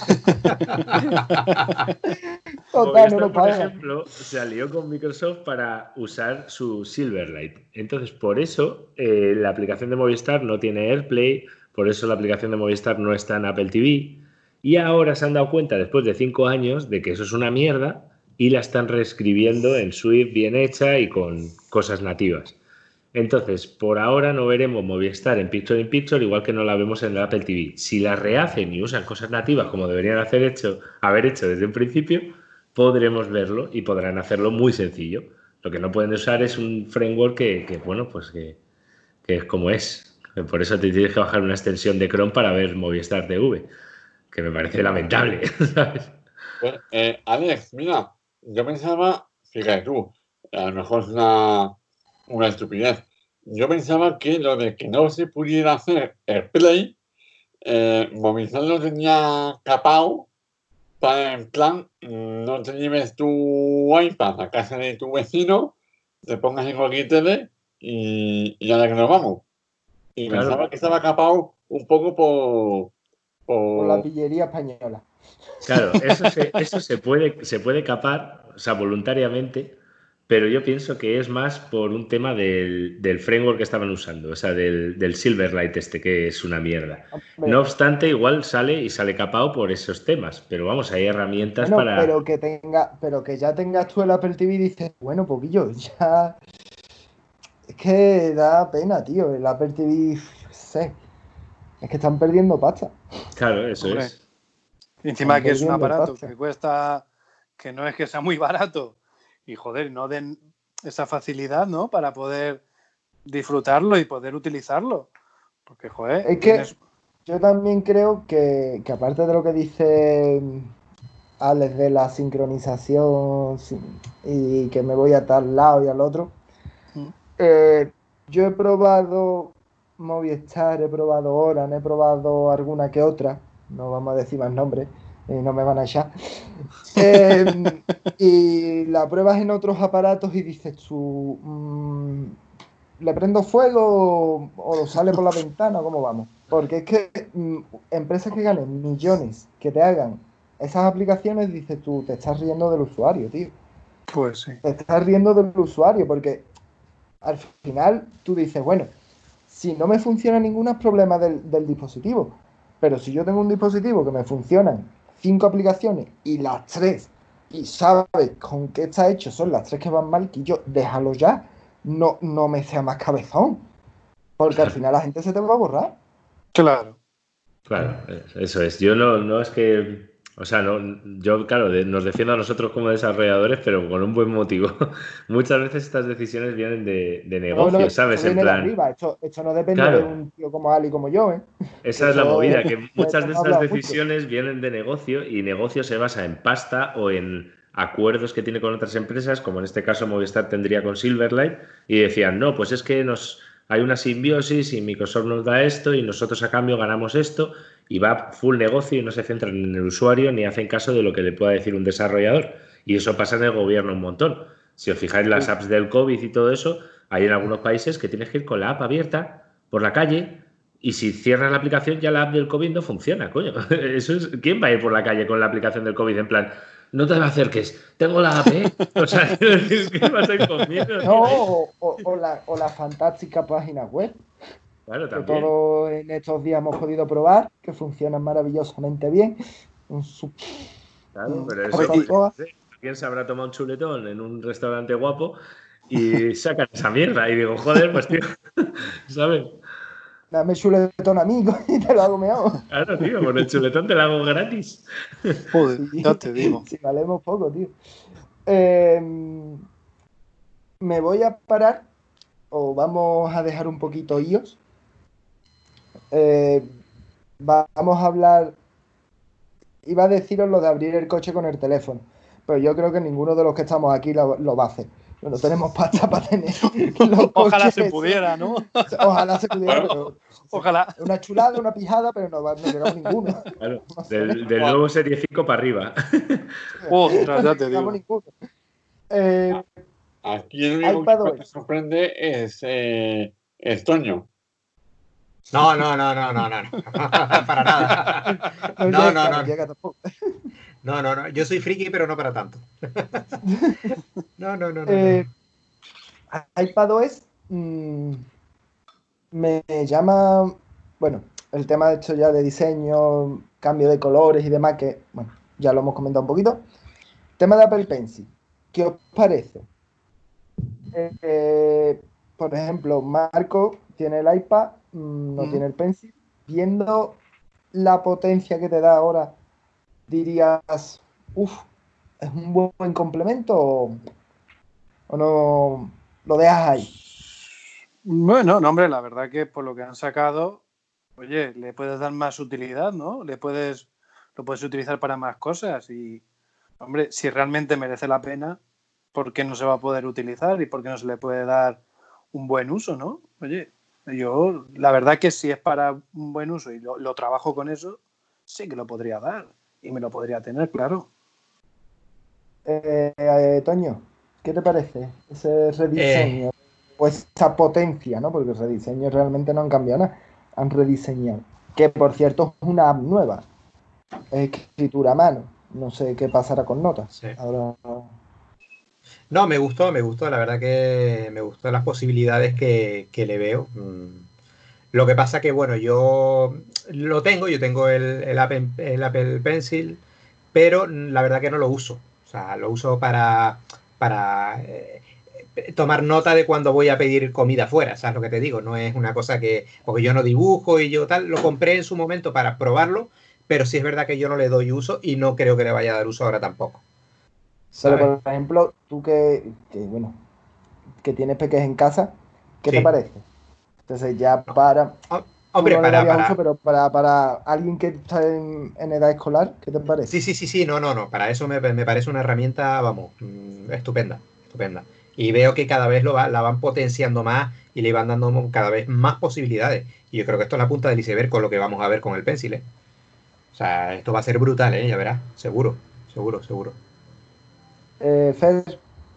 Total, no Movistar, nos por pagan. ejemplo, se alió con Microsoft para usar su Silverlight. Entonces, por eso eh, la aplicación de Movistar no tiene AirPlay, por eso la aplicación de Movistar no está en Apple T V. Y ahora se han dado cuenta, después de cinco años, de que eso es una mierda y la están reescribiendo en Swift bien hecha y con cosas nativas. Entonces, por ahora no veremos Movistar en Picture in Picture, igual que no la vemos en el Apple T V. Si la rehacen y usan cosas nativas como deberían hacer hecho, haber hecho desde un principio, podremos verlo y podrán hacerlo muy sencillo. Lo que no pueden usar es un framework que, que bueno, pues que, que es como es. Por eso te tienes que bajar una extensión de Chrome para ver Movistar T V, que me parece lamentable, ¿sabes? Pues, eh, Alex, mira, yo pensaba, fíjate tú, a lo mejor es una, una estupidez. Yo pensaba que lo de que no se pudiera hacer el Play, eh, Movistar lo tenía capado para en plan, mm, no te lleves tu iPad a casa de tu vecino, te pongas en cualquier tele y, y ya que nos vamos. Y Claro, pensaba que estaba capado un poco por, Por la por pillería española. claro, eso se, eso se puede, se puede capar, o sea, voluntariamente, pero yo pienso que es más por un tema del, del framework que estaban usando, o sea, del, del Silverlight este, que es una mierda. No Hombre, obstante, igual sale y sale capado por esos temas, pero vamos, hay herramientas bueno, pero para... que tenga, pero que ya tengas tú el Apple T V y dices, bueno, poquillo, ya. Es que da pena, tío. El Apple T V, yo qué sé. Es que están perdiendo pasta. Claro, eso Hombre, es. encima Están que es un perdiendo aparato pasta. que cuesta, que no es que sea muy barato, y joder, no den esa facilidad, ¿no? Para poder disfrutarlo y poder utilizarlo. Porque, joder, Es que tienes... yo también creo que, que aparte de lo que dice Alex de la sincronización sin- y que me voy a tal lado y al otro, Mm. eh, yo he probado Movistar, he probado Orange, he probado alguna que otra, no vamos a decir más nombres, y no me van a echar. Eh, y la pruebas en otros aparatos y dices tú, mm, ¿le prendo fuego o, o sale por la ventana? ¿Cómo vamos? Porque es que mm, empresas que ganen millones, que te hagan esas aplicaciones, dices tú, te estás riendo del usuario, tío. Pues sí. Te estás riendo del usuario porque al final tú dices, bueno, si no me funciona ninguna es problema del, del dispositivo. Pero si yo tengo un dispositivo que me funcionan cinco aplicaciones y las tres, y sabes con qué está hecho, son las tres que van mal, que yo déjalo ya, no, no me sea más cabezón. Porque al final la gente se te va a borrar. Claro. Claro, eso es. Yo no, no es que, o sea, no, yo, claro, de- nos defiendo a nosotros como desarrolladores, pero con un buen motivo. Muchas veces estas decisiones vienen de, de Pero bueno, negocio, esto ¿sabes? En viene de plan, arriba, esto, esto no depende de claro, un tío como Ali como yo, ¿eh? esa es la Eso, movida, que de muchas esto de hemos estas hablado mucho. decisiones vienen de negocio y negocio se basa en pasta o en acuerdos que tiene con otras empresas, como en este caso Movistar tendría con Silverlight, y decían, no, pues es que nos hay una simbiosis y Microsoft nos da esto y nosotros a cambio ganamos esto y va full negocio y no se centran en el usuario ni hacen caso de lo que le pueda decir un desarrollador. Y eso pasa en el gobierno un montón. Si os fijáis las apps del COVID y todo eso, hay en algunos países que tienes que ir con la app abierta por la calle y si cierras la aplicación ya la app del COVID no funciona, coño. Eso es, ¿quién va a ir por la calle con la aplicación del COVID en plan, no te me acerques, tengo la app, ¿eh? O sea, quiero decir, ¿qué vas a ir conmigo? No, o, o- o la, o la fantástica página web, Claro, que también. todos en estos días hemos podido probar, que funcionan maravillosamente bien. Un su- Claro, un pero Hombre, eso, y- coca-cola. alguien se habrá tomado un chuletón en un restaurante guapo y sacan esa mierda. Y digo, joder, pues tío, ¿sabes? Dame chuletón amigo y te lo hago mejor. Claro, tío, con el chuletón te lo hago gratis. joder, Sí, ya te digo. sí, valemos poco, tío. Eh, me voy a parar, o vamos a dejar un poquito iOS. Eh, vamos a hablar, iba a deciros lo de abrir el coche con el teléfono, pero yo creo que ninguno de los que estamos aquí lo, lo va a hacer. No tenemos pasta para tener los Ojalá se coches. pudiera, ¿no? Ojalá se pudiera, Bueno, pero Ojalá. una chulada, una pijada, pero no, va- no llegamos ninguno. Claro, No sé, del, del nuevo Serie cinco para arriba. Ostras, ya te llegamos digo. ninguno. Eh, aquí el único iPadOS. que me sorprende es, eh, es Toño. No, no, no, no, no, no, no. Para nada. no, No, llega, no, no no. llega tampoco. No, no, no. Yo soy friki, pero no para tanto. No, no, no, no. Eh, iPadOS mm, me llama, bueno, el tema de hecho ya de diseño, cambio de colores y demás, que bueno, ya lo hemos comentado un poquito. Tema de Apple Pencil, ¿qué os parece? Eh, eh, por ejemplo, Marco tiene el iPad, mm, no Mm. tiene el Pencil. Viendo la potencia que te da ahora, dirías, uff, ¿es un buen complemento o, o no lo dejas ahí? Bueno, no, hombre, la verdad que por lo que han sacado, oye, le puedes dar más utilidad, ¿no? Le puedes, lo puedes utilizar para más cosas y, hombre, si realmente merece la pena, ¿por qué no se va a poder utilizar y por qué no se le puede dar un buen uso, ¿no? Oye, yo, la verdad que si es para un buen uso y lo, lo trabajo con eso, sí que lo podría dar y me lo podría tener, claro. Eh, eh, Toño, ¿qué te parece ese rediseño? O esa potencia, ¿no? Porque el rediseño realmente no han cambiado nada. Han rediseñado. Que por cierto es una app nueva. Es escritura a mano. No sé qué pasará con notas. Sí. Ahora. No, me gustó, me gustó. La verdad que me gustó las posibilidades que, que le veo. Mm. Lo que pasa que, bueno, yo lo tengo, yo tengo el, el Apple, el Apple Pencil, pero la verdad que no lo uso. O sea, lo uso para, para eh, tomar nota de cuando voy a pedir comida fuera, ¿sabes lo que te digo? No es una cosa que, porque yo no dibujo y yo tal, lo compré en su momento para probarlo, pero sí es verdad que yo no le doy uso y no creo que le vaya a dar uso ahora tampoco. Pero ¿Sabes? por ejemplo, tú que, que, bueno, que tienes peques en casa, ¿qué Sí. te parece? Entonces ya No. para. Hombre, tú no le para, darías para... uso, pero para, para alguien que está en, en edad escolar, ¿qué te parece? Sí, sí, sí, sí, no, no, no. Para eso me, me parece una herramienta, vamos, mm, estupenda, estupenda. Y veo que cada vez lo va, la van potenciando más y le van dando cada vez más posibilidades. Y yo creo que esto es la punta del iceberg con lo que vamos a ver con el Pencil, ¿eh? O sea, esto va a ser brutal, ¿eh? Ya verás, seguro, seguro, seguro. Eh, Fer,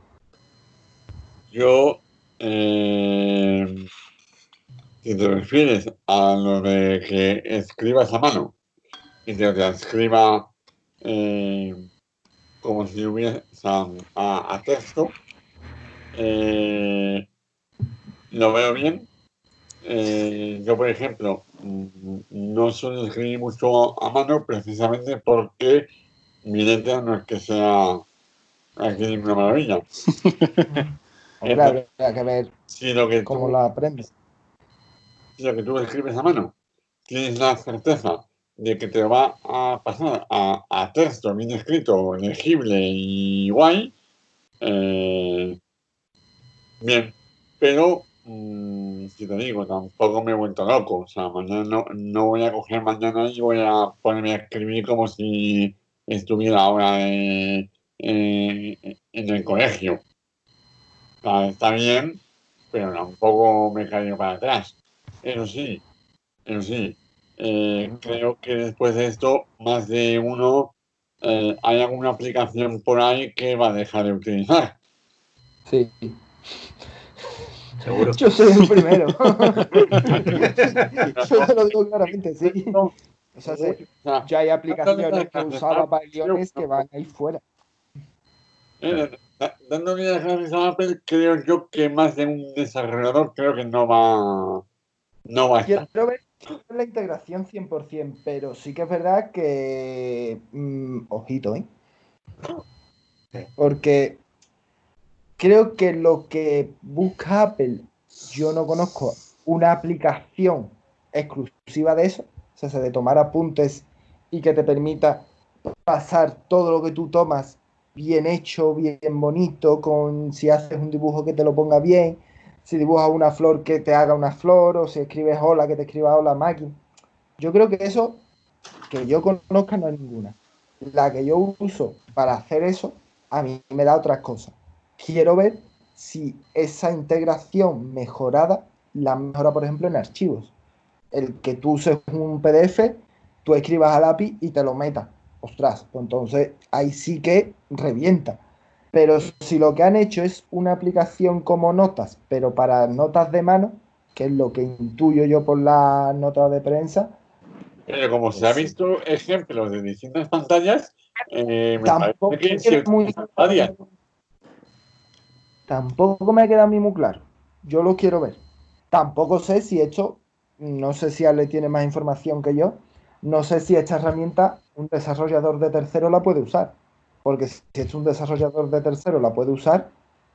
Yo, eh, si te refieres a lo de que escribas a mano y te lo escriba eh, como si hubiese a, a, a texto, eh, lo veo bien. Eh, yo, por ejemplo, mm, no suelo escribir mucho a mano precisamente porque mi letra no es que sea aquí una maravilla. Hombre, habría que ver Si lo que cómo tú, la aprendes. si lo que tú escribes a mano tienes la certeza de que te va a pasar a, a texto bien escrito, legible y guay, eh, bien, pero mmm, si te digo, tampoco me he vuelto loco. O sea, mañana no, no voy a coger mañana y voy a ponerme a escribir como si estuviera ahora eh, eh, en el colegio. O sea, está bien, pero tampoco me he caído para atrás. Eso sí, eso sí, eh, creo que después de esto, más de uno, eh, hay alguna aplicación por ahí que va a dejar de utilizar. Sí. Seguro. Yo soy el primero. Yo te lo digo claramente, sí. O sea, se- ya hay aplicaciones que usaba para guiones que van ahí fuera. Eh, da- dándole las gracias a Apple, creo yo que más de un desarrollador creo que no va, no va a estar. Quiero ver la integración cien por ciento, pero sí que es verdad que... mm, ojito, ¿eh? Porque creo que lo que busca Apple, yo no conozco una aplicación exclusiva de eso, o sea, de tomar apuntes y que te permita pasar todo lo que tú tomas bien hecho, bien bonito, con si haces un dibujo que te lo ponga bien, si dibujas una flor que te haga una flor, o si escribes hola que te escriba hola máquina. Yo creo que eso, que yo conozca, no hay ninguna. La que yo uso para hacer eso, a mí me da otras cosas. Quiero ver si esa integración mejorada la mejora, por ejemplo, en archivos. El que tú uses un P D F, tú escribas al A P I y te lo metas. Ostras, pues entonces ahí sí que revienta. Pero si lo que han hecho es una aplicación como notas, pero para notas de mano, que es lo que intuyo yo por las notas de prensa, Pero como se ha visto ejemplos de distintas pantallas, eh, me tampoco parece que me se queda muy utilizan varias. Tampoco me queda a mí muy claro. Yo lo quiero ver. Tampoco sé si esto, no sé si Ale tiene más información que yo, no sé si esta herramienta un desarrollador de tercero la puede usar. Porque si es un desarrollador de tercero la puede usar,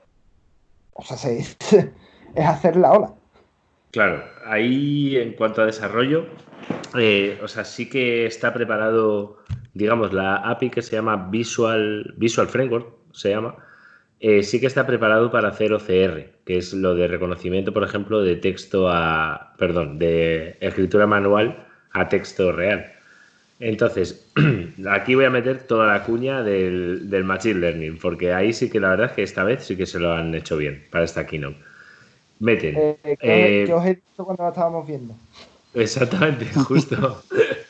o sea, se- es hacer la ola. Claro, ahí en cuanto a desarrollo, eh, o sea, sí que está preparado, digamos, la A P I que se llama Visual, Visual Framework, se llama, eh, sí que está preparado para hacer O C R, que es lo de reconocimiento, por ejemplo, de texto a, perdón, de escritura manual a texto real. Entonces, aquí voy a meter toda la cuña del, del Machine Learning, porque ahí sí que la verdad es que esta vez sí que se lo han hecho bien para esta keynote. Meten. Eh, ¿qué, os, he- qué Eh, os he dicho cuando la estábamos viendo? exactamente, justo.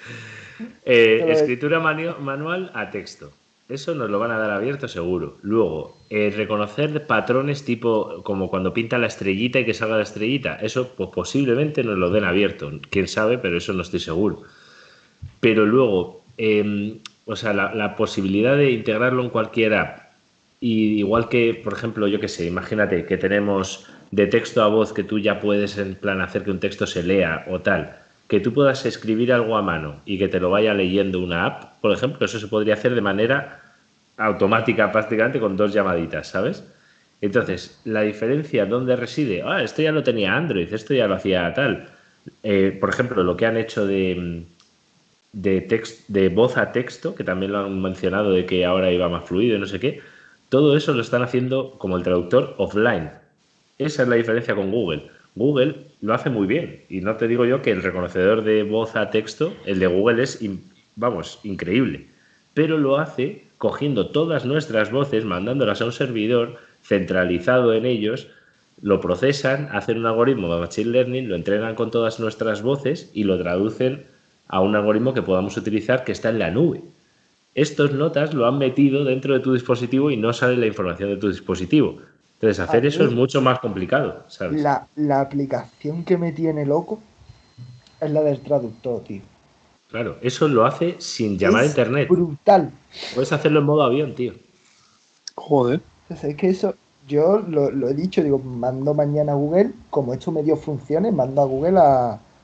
Eh, escritura manu- manual a texto. Eso nos lo van a dar abierto seguro. Luego, eh, reconocer patrones tipo como cuando pinta la estrellita y que salga la estrellita. Eso pues posiblemente nos lo den abierto. Quién sabe, pero eso no estoy seguro. Pero luego, eh, o sea, la, la posibilidad de integrarlo en cualquier app. Y igual que, por ejemplo, yo qué sé, imagínate que tenemos de texto a voz que tú ya puedes en plan hacer que un texto se lea o tal, que tú puedas escribir algo a mano y que te lo vaya leyendo una app, por ejemplo, eso se podría hacer de manera automática prácticamente con dos llamaditas, ¿sabes? Entonces, la diferencia, ¿dónde reside? Ah, esto ya lo tenía Android, esto ya lo hacía tal. Eh, por ejemplo, lo que han hecho de, de, text, de voz a texto, que también lo han mencionado de que ahora iba más fluido y no sé qué, todo eso lo están haciendo como el traductor offline. Esa es la diferencia con Google. Google lo hace muy bien y no te digo yo que el reconocedor de voz a texto, el de Google es, vamos, increíble, pero lo hace cogiendo todas nuestras voces, mandándolas a un servidor centralizado en ellos, lo procesan, hacen un algoritmo de Machine Learning, lo entrenan con todas nuestras voces y lo traducen a un algoritmo que podamos utilizar que está en la nube. Estos notas lo han metido dentro de tu dispositivo y no sale la información de tu dispositivo. Entonces, hacer eso es mucho más complicado, ¿sabes? La, la aplicación que me tiene loco es la del traductor, tío. Claro, eso lo hace sin llamar a Es internet. brutal. Puedes hacerlo en modo avión, tío. Joder. Entonces, es que eso, yo lo, lo he dicho, digo, mando mañana a Google, como esto me dio funciones, mando a Google a,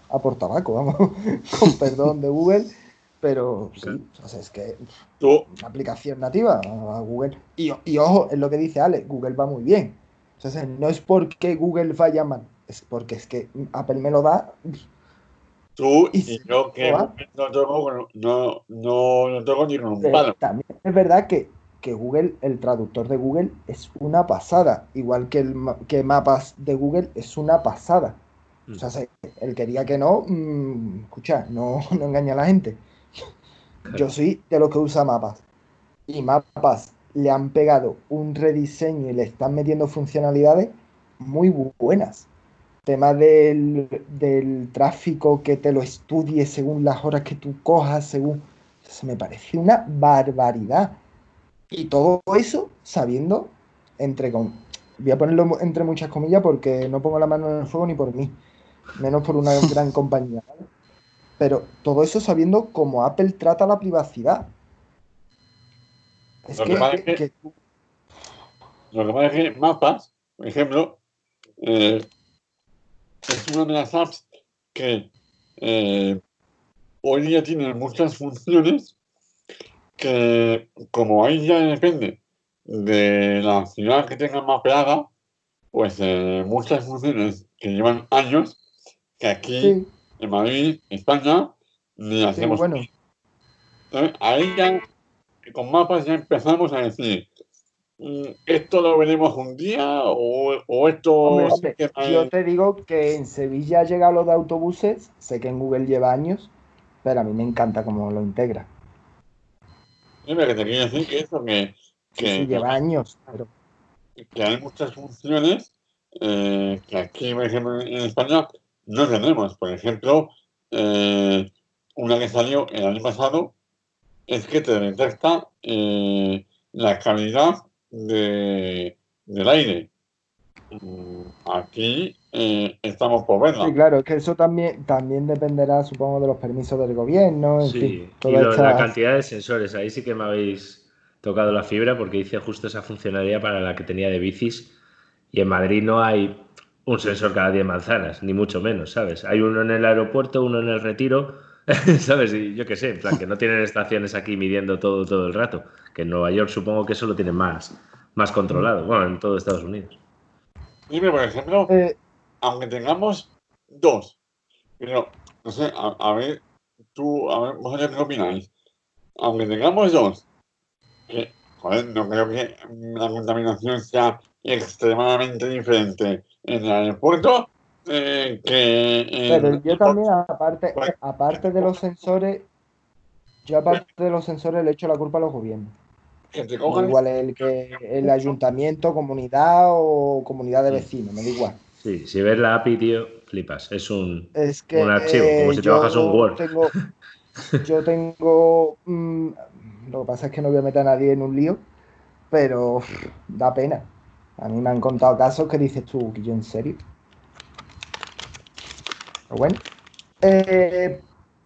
a por tabaco, vamos, con perdón de Google, pero sí, o sea, es que Tú, una aplicación nativa a Google. Y, y ojo, es lo que dice Ale, Google va muy bien. O sea, no es porque Google vaya mal, es porque es que Apple me lo da tú y y sí, yo que lo da. no toco, no, no, no toco ni con un Eh, palo. también es verdad que, que Google, el traductor de Google es una pasada, igual que el ma- que mapas de Google es una pasada. O sea, se- él quería que no, mm, escucha, no, no engaña a la gente. Yo soy de los que usa mapas. Y mapas le han pegado un rediseño y le están metiendo funcionalidades muy bu- buenas. Tema del, del tráfico, que te lo estudie según las horas que tú cojas, según... Se me parece una barbaridad. Y todo eso sabiendo, entre com- voy a ponerlo entre muchas comillas porque no pongo la mano en el fuego ni por mí, menos por una gran compañía, ¿vale? Pero todo eso sabiendo cómo Apple trata la privacidad. Es Lo que pasa es que, que, que lo que pasa es que Mapas, por ejemplo, eh, es una de las apps que eh, hoy día tiene muchas funciones que, como ahí ya depende de la ciudad que tengan mapeada, pues eh, muchas funciones que llevan años, que aquí sí, en Madrid, España, ni sí, hacemos. bueno, Entonces, ahí ya, con Mapas ya empezamos a decir, mm, esto lo veremos un día o, o esto hombre, sí hombre, que yo me- te digo que en Sevilla llega lo de autobuses, sé que en Google lleva años, pero a mí me encanta cómo lo integra. Dime que te quiero decir que eso, que, Sí, sí, que, lleva años, pero que hay muchas funciones eh, que aquí, por ejemplo, en España no tenemos. Por ejemplo, eh, una que salió el año pasado es que te detecta eh, la calidad de, del aire. Mm, Aquí eh, estamos por sí, verla. claro, es que eso también, también dependerá, supongo, de los permisos del gobierno, en fin, Sí, y toda lo- la esta... cantidad de sensores, ahí sí que me habéis tocado la fibra porque hice justo esa funcionalidad para la que tenía de bicis y en Madrid no hay un sensor cada diez manzanas, ni mucho menos, ¿sabes? Hay uno en el aeropuerto, uno en el Retiro, ¿sabes? Y yo qué sé, en plan que no tienen estaciones aquí midiendo todo todo el rato, que en Nueva York supongo que eso lo tienen más, más controlado, bueno, en todo Estados Unidos. Dime, por ejemplo, Eh, aunque tengamos dos, pero no sé, a, a ver, tú, a ver, vosotros qué opináis. Aunque tengamos dos, que, joder, no creo que la contaminación sea extremadamente diferente en el aeropuerto eh, que en pero el yo también, aparte, aparte de los sensores, yo aparte de los sensores le echo la culpa a los gobiernos. que te Me da cojan igual el que el ayuntamiento, comunidad o comunidad de Mm. vecinos, me da igual. Sí, si ves la A P I, tío, flipas. Es un, Es un que archivo, como eh, si te bajas un yo Word. tengo, yo tengo, mm, lo que pasa es que no voy a meter a nadie en un lío, pero uf, da pena. A mí me han contado casos que dices tú, que yo en serio. Pero bueno. Eh,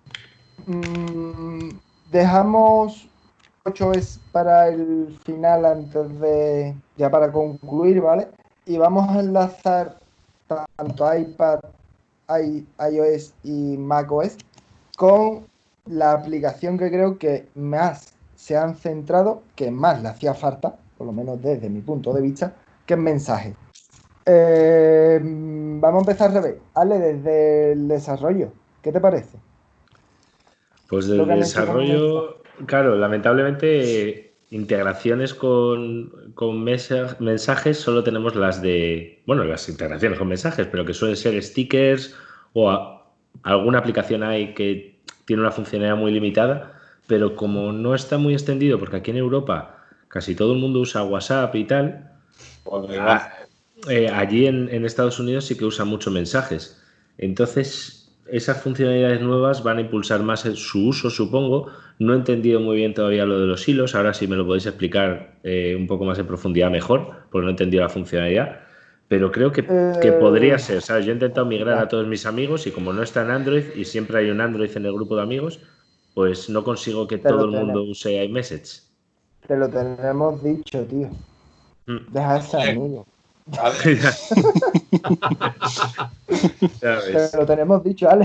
mm, dejamos ocho es para el final antes de, ya para concluir, ¿vale? Y vamos a enlazar tanto iPad, i- iOS y macOS con la aplicación que creo que más se han centrado, que más le hacía falta, por lo menos desde mi punto de vista, que es mensaje. Eh, vamos a empezar al revés. Ale, desde el desarrollo, ¿qué te parece? Pues Lo del que han hecho con mensaje. desarrollo, claro, lamentablemente integraciones con, con mesa- mensajes solo tenemos las de, bueno, las integraciones con mensajes, pero que suelen ser stickers o a- alguna aplicación hay que tiene una funcionalidad muy limitada, pero como no está muy extendido, porque aquí en Europa casi todo el mundo usa WhatsApp y tal, por desgracia. a- eh, allí en, en Estados Unidos sí que usan mucho mensajes. Entonces, esas funcionalidades nuevas van a impulsar más el- su uso, supongo. No he entendido muy bien todavía lo de los hilos. Ahora sí me lo podéis explicar eh, un poco más en profundidad mejor, porque no he entendido la funcionalidad. Pero creo que, que podría Eh, ser, ¿sabes? Yo he intentado migrar a mira, todos mis amigos y como no está en Android y siempre hay un Android en el grupo de amigos, pues no consigo que te todo lo, el mundo tene- use iMessage. te lo tenemos dicho, tío. Mm. Deja ese Ale, amigo. Ale, Ya Te ves. lo tenemos dicho, Ale.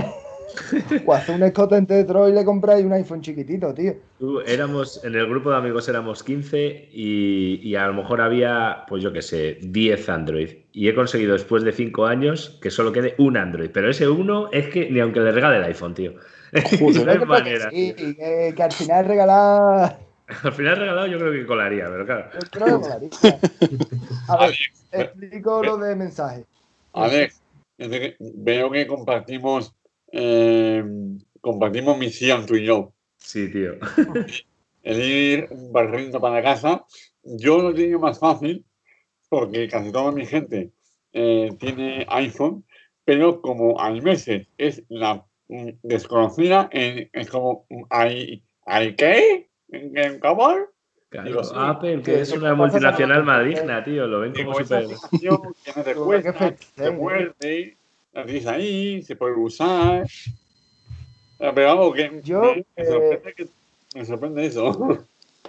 O hace un escote en Tetro y le compráis un iPhone chiquitito, tío. Tú, éramos, en el grupo de amigos éramos quince y, y a lo mejor había, pues yo qué sé, diez Android. Y he conseguido después de cinco años que solo quede un Android. Pero ese uno es que ni aunque le regale el iPhone, tío. Yo No hay creo manera. que sí, que, que al final regalar. Al final regalado yo creo que colaría, pero claro. Yo creo que molaría. A ver, Alex, explico lo de mensaje. Alex, es de que veo que compartimos, eh, compartimos misión tú y yo. Sí, tío. El ir barriendo para casa. Yo lo tengo más fácil porque casi toda mi gente eh, tiene iPhone, pero como hay meses es la mm, desconocida, eh, es como, mm, ¿hay, ¿hay qué? ¿En ¿Cómo? Claro, Digo, sí. Apple, que Sí, es sí, una pasa multinacional también. maligna, tío. Lo ven como Digo, esa súper. aplicación que no te Digo, ¿qué cuesta, fecha te es, no? muerde, la tienes ahí, se puede usar. Ah, pero vamos, que Yo, me, me eh, sorprende que me sorprende eso.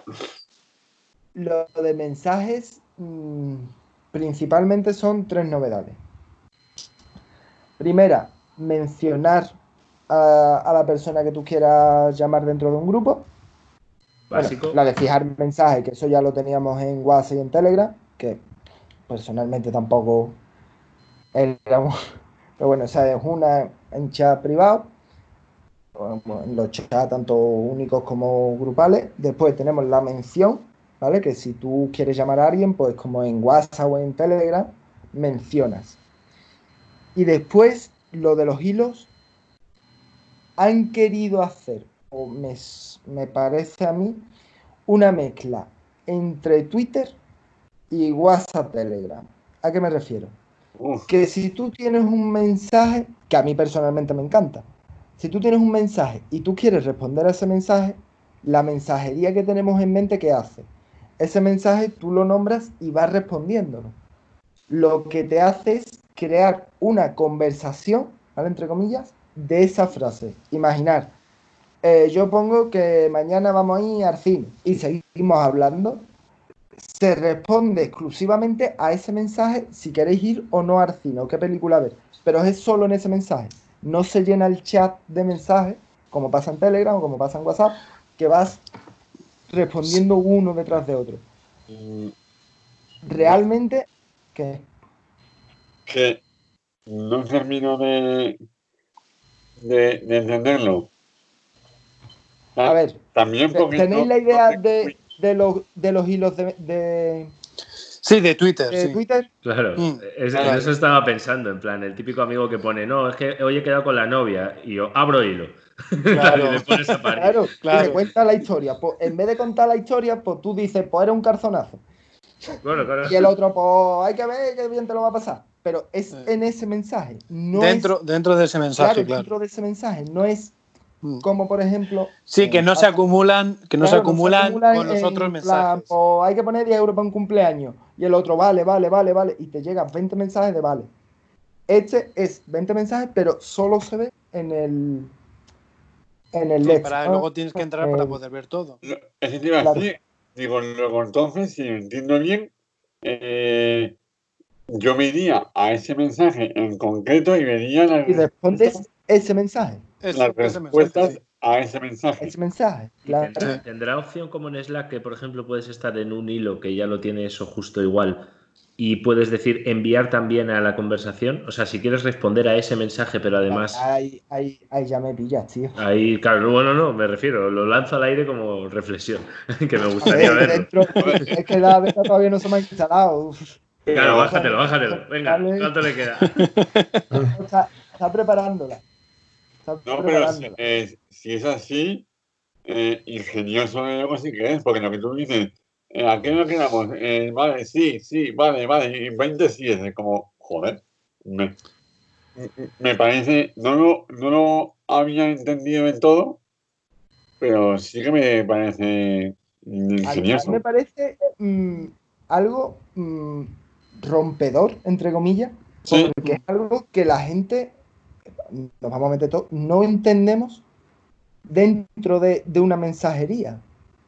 lo de mensajes, mmm, principalmente son tres novedades. Primera, mencionar a, a la persona que tú quieras llamar dentro de un grupo. Básico. Bueno, la de fijar mensaje, que eso ya lo teníamos en WhatsApp y en Telegram, que personalmente tampoco era un- pero bueno, esa es una en chat privado, bueno, en los chats tanto únicos como grupales. Después tenemos la mención, ¿vale? Que si tú quieres llamar a alguien, pues como en WhatsApp o en Telegram, mencionas. Y después lo de los hilos han querido hacer, o me, me parece a mí, una mezcla entre Twitter y WhatsApp Telegram. ¿A qué me refiero? Uf, Que si tú tienes un mensaje, que a mí personalmente me encanta, si tú tienes un mensaje y tú quieres responder a ese mensaje, la mensajería que tenemos en mente, ¿qué hace? Ese mensaje tú lo nombras y vas respondiéndolo. Lo que te hace es crear una conversación, ¿vale? Entre comillas, de esa frase. Imaginar, eh, yo pongo que mañana vamos a ir al cine y seguimos hablando. Se responde exclusivamente a ese mensaje si queréis ir o no al cine o qué película ver. Pero es solo en ese mensaje. No se llena el chat de mensajes, como pasa en Telegram o como pasa en WhatsApp, que vas respondiendo uno detrás de otro. mm, Realmente, ¿qué? que no termino de, de, de entenderlo. A Ah, ver, también te- porque ¿tenéis no, la no idea tengo de, Twitter. de, los, de los hilos de, de, Sí, de Twitter, de sí. Twitter? Claro, Mm, es- en claro. eso estaba pensando, en plan, el típico amigo que pone, no, es que hoy he quedado con la novia y yo abro hilo. Claro. Y le pones a parir. Claro, y Claro. le cuenta la historia. Pues, en vez de contar la historia, pues tú dices, pues era un calzonazo. Bueno, claro. Y el otro, pues hay que ver qué bien te lo va a pasar. Pero es Eh. en ese mensaje, no dentro, es, dentro de ese mensaje, claro, claro. dentro de ese mensaje, no es Mm. como, por ejemplo, Sí, que en no se WhatsApp, acumulan, que no se claro, acumulan con los en otros plan, mensajes. pues hay que poner diez euros para un cumpleaños. Y el otro, vale, vale, vale, vale. Y te llegan veinte mensajes de vale. Este es veinte mensajes, pero solo se ve en el, en el Sí, Let's, para ¿no? luego tienes que entrar para El- poder ver todo. Lo- Eso te iba a claro. decir. Digo, luego entonces, si entiendo bien, eh, yo me iría a ese mensaje en concreto y vería las Y respuestas, respondes ese mensaje, Es, las ese mensaje, respuestas sí. a ese mensaje. ese mensaje, ¿Y claro. tendrá, Sí. tendrá opción como en Slack que, por ejemplo, puedes estar en un hilo que ya lo tiene eso justo igual y puedes decir enviar también a la conversación? O sea, si quieres responder a ese mensaje, pero además Ahí, ahí, ahí ya me pillas, tío. ahí, claro, bueno, no, me refiero, lo lanzo al aire como reflexión, que me A gustaría ver, verlo. dentro, es que la beta todavía no se me ha instalado. Uf. Claro, Pero, bájatelo, bájatelo. Venga, Vale. ¿cuánto le queda? Está, está preparándola. Está no, pero si, preparándola. eh, si es así, eh, ingenioso de luego sí que es, porque lo que tú dices, eh, ¿a qué nos quedamos? Eh, vale, sí, sí, vale, vale, y veinte sí es como, joder, me, me parece, no lo, no lo había entendido en todo, pero sí que me parece A mí, a mí ingenioso. me parece mm, algo mm, rompedor, entre comillas, Sí, porque es algo que la gente, nos vamos a meter todos, no entendemos dentro de, de una mensajería.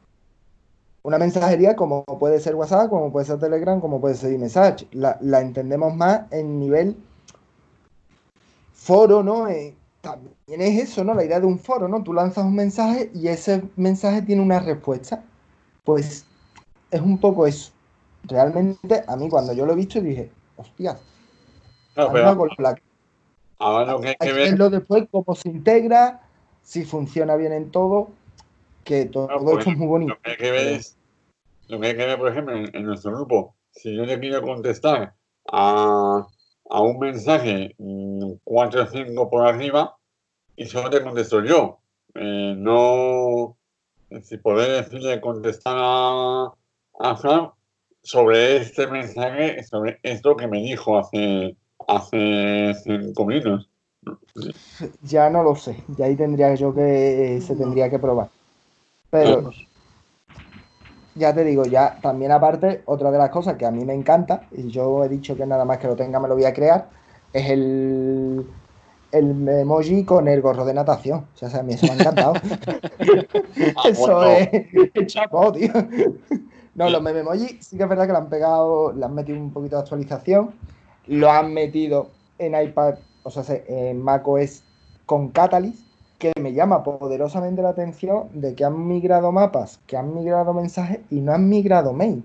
Una mensajería como puede ser WhatsApp, como puede ser Telegram, como puede ser iMessage. La, la entendemos más en nivel foro, ¿no? En, también es eso, ¿no? La idea de un foro, ¿no? Tú lanzas un mensaje y ese mensaje tiene una respuesta. Pues es un poco eso. Realmente, a mí cuando yo lo he visto dije, hostia, No, han pero dado con la... ahora lo que hay Hay que que ver, verlo después, cómo se integra, si funciona bien en todo, que todo, no, todo por esto es muy ejemplo, bonito. lo que hay que ver pero- es, lo que hay que ver, por ejemplo, en, en nuestro grupo, si yo le quiero contestar a, a un mensaje mm, cuatro o cinco por arriba, y solo te contesto yo. Eh, no, si poder decirle contestar a, a Fran sobre este mensaje, sobre esto que me dijo hace, hace cinco minutos. Ya no lo sé, ya ahí tendría yo que, se tendría que probar. Pero ya te digo, ya también aparte, otra de las cosas que a mí me encanta, y yo he dicho que nada más que lo tenga me lo voy a crear, es el, el emoji con el gorro de natación. O sea, a mí eso me ha encantado. Ah, Eso bueno, es el chapó, tío. No, Sí. los meme emoji sí que es verdad que le han pegado, le han metido un poquito de actualización, lo han metido en iPad, o sea, en macOS con Catalyst, que me llama poderosamente la atención de que han migrado mapas, que han migrado mensajes y no han migrado mail.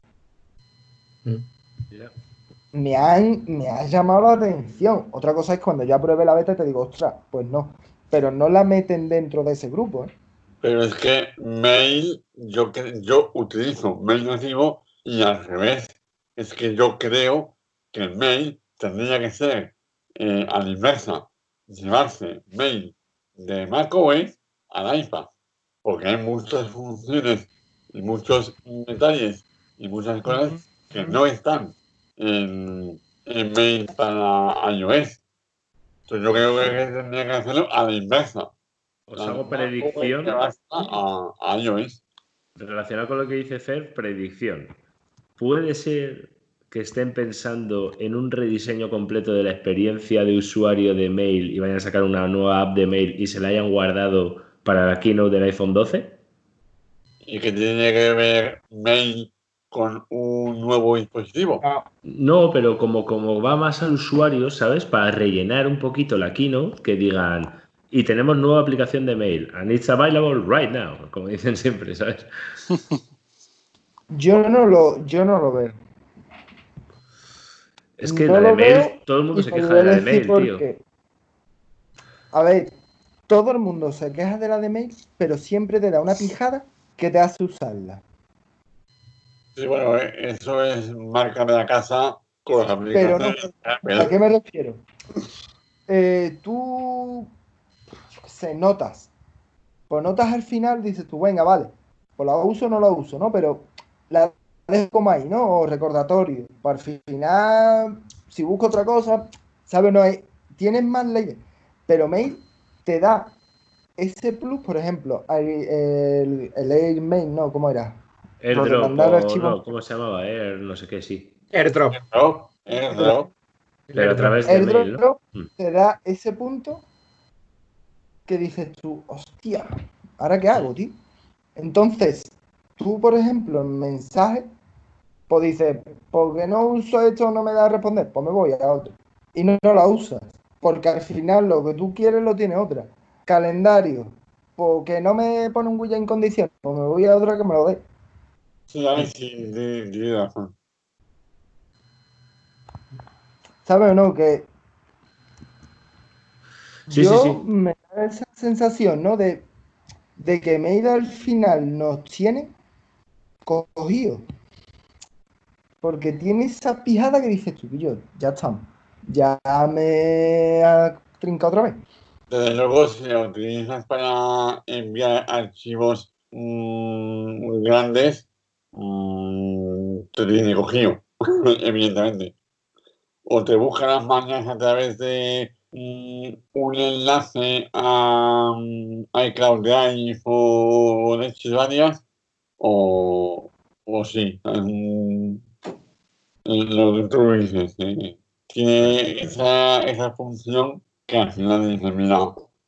Ya. Me han, me ha llamado la atención. Otra cosa es cuando ya pruebe la beta y te digo, ostras, pues no. Pero no la meten dentro de ese grupo, ¿eh? Pero es que mail, yo, cre- yo utilizo mail nativo y al revés. Es que yo creo que el mail tendría que ser eh, a la inversa, llevarse mail de macOS al iPad, porque hay muchas funciones y muchos detalles y muchas cosas que no están en, en mail para iOS. Entonces yo creo que tendría que hacerlo a la inversa. Os La hago macOS que predicción basta a, a iOS. relacionada con lo que dice Fer, predicción. ¿Puede ser que estén pensando en un rediseño completo de la experiencia de usuario de mail y vayan a sacar una nueva app de mail y se la hayan guardado para la keynote del iPhone doce? Y que tiene que ver mail con un nuevo dispositivo. No, No, pero como, como va más al usuario, ¿sabes? Para rellenar un poquito la keynote, que digan, y tenemos nueva aplicación de mail, and it's available right now, como dicen siempre, ¿sabes? yo no lo, yo no lo veo. Es que No la de lo veo mail, todo el mundo y se te queja voy a de la de decir mail, por tío. qué. A ver, todo el mundo se queja de la de mail, pero siempre te da una pijada que te hace usarla. Sí, bueno, eh, eso es marca de la casa con las Pero no, aplicaciones. ¿a qué me refiero? Eh, tú, yo qué sé, notas. Pues notas al final, dices tú, venga, vale, pues la uso o no la uso, ¿no? Pero la dejo como ahí, ¿no? O recordatorio. Para al final, si busco otra cosa, ¿sabes? No hay, tienes más leyes. Pero mail te da ese plus, por ejemplo, el, el, el Air Mail, ¿no? ¿Cómo era? Lo de AirDrop mandar o archivos. no, ¿cómo se llamaba? Air, no sé qué, sí. AirDrop. No, eh, no. El Pero a AirDrop. través de mail, ¿no? AirDrop Mm. te da ese punto que dices tú, hostia, ¿ahora qué hago, tío? Entonces, tú, por ejemplo, en mensaje, pues dices, porque no uso esto, no me da a responder, pues me voy a otro. Y no, no la usas, porque al final lo que tú quieres lo tiene otra. Calendario, porque no me pone un widget en condición, pues me voy a otra que me lo dé. Sí, ahí sí, sí, tienes razón. ¿Sabes o no? Que Sí, yo sí, sí. me da esa sensación, ¿no? De, de que Mail al final nos tiene cogido. Porque tiene esa pijada que dices tú, yo, ya estamos. Ya me ha trincado otra vez. Desde luego, si lo utilizas para enviar archivos mm, muy grandes, mm, te tiene cogido, evidentemente. O te buscan las mañas a través de mm, un enlace a mm, iCloud Drive o leches varias, o, o sí, mm, lo que tú dices, eh, tiene esa, esa función que al final dices, mira,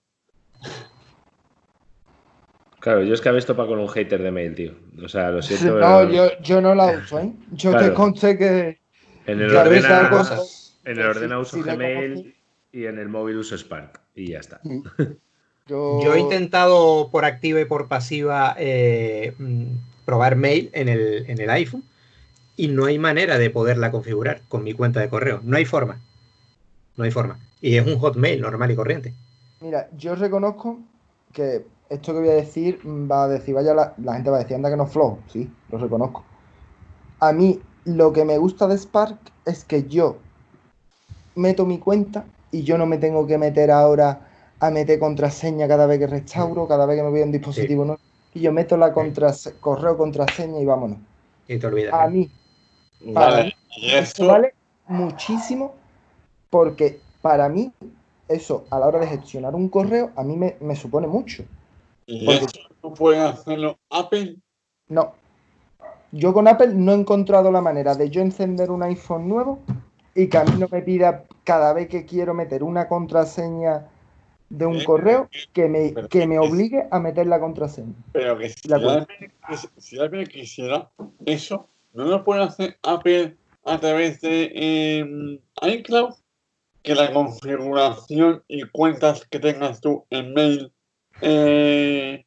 Claro, yo es que habéis topado con un hater de mail, tío. O sea, lo siento, No, pero... yo, yo no la uso, ¿eh? Yo te Claro, conté que, en el que a veces hay ordena, cosas en el que si, ordena uso si le conocí, Gmail Y en el móvil uso Spark y ya está. Yo... Yo he intentado por activa y por pasiva eh, probar mail en el, en el iPhone y no hay manera de poderla configurar con mi cuenta de correo. No hay forma. No hay forma. Y es un Hotmail normal y corriente. Mira, yo reconozco que esto que voy a decir va a decir, vaya, la, la gente va a decir, anda que no es flojo. Sí, lo reconozco. A mí lo que me gusta de Spark es que yo meto mi cuenta y yo no me tengo que meter ahora a meter contraseña cada vez que restauro, cada vez que me voy a un dispositivo, sí. ¿no? Y yo meto la contrase correo, contraseña y vámonos. Y te olvidas. A ¿eh? mí, para Vale, mí, y esto eso, vale muchísimo porque para mí, eso, a la hora de gestionar un correo, a mí me, me supone mucho. y Porque- eso no puede hacerlo Apple. No. Yo con Apple no he encontrado la manera de yo encender un iPhone nuevo y que a mí no me pida cada vez que quiero meter una contraseña de un Eh, correo que me, pero que me es- obligue a meter la contraseña. Pero que si La cuenta. Apple, quis- si Apple quisiera eso, ¿no lo puede hacer Apple a través de eh, iCloud? Que la configuración y cuentas que tengas tú en mail. Eh,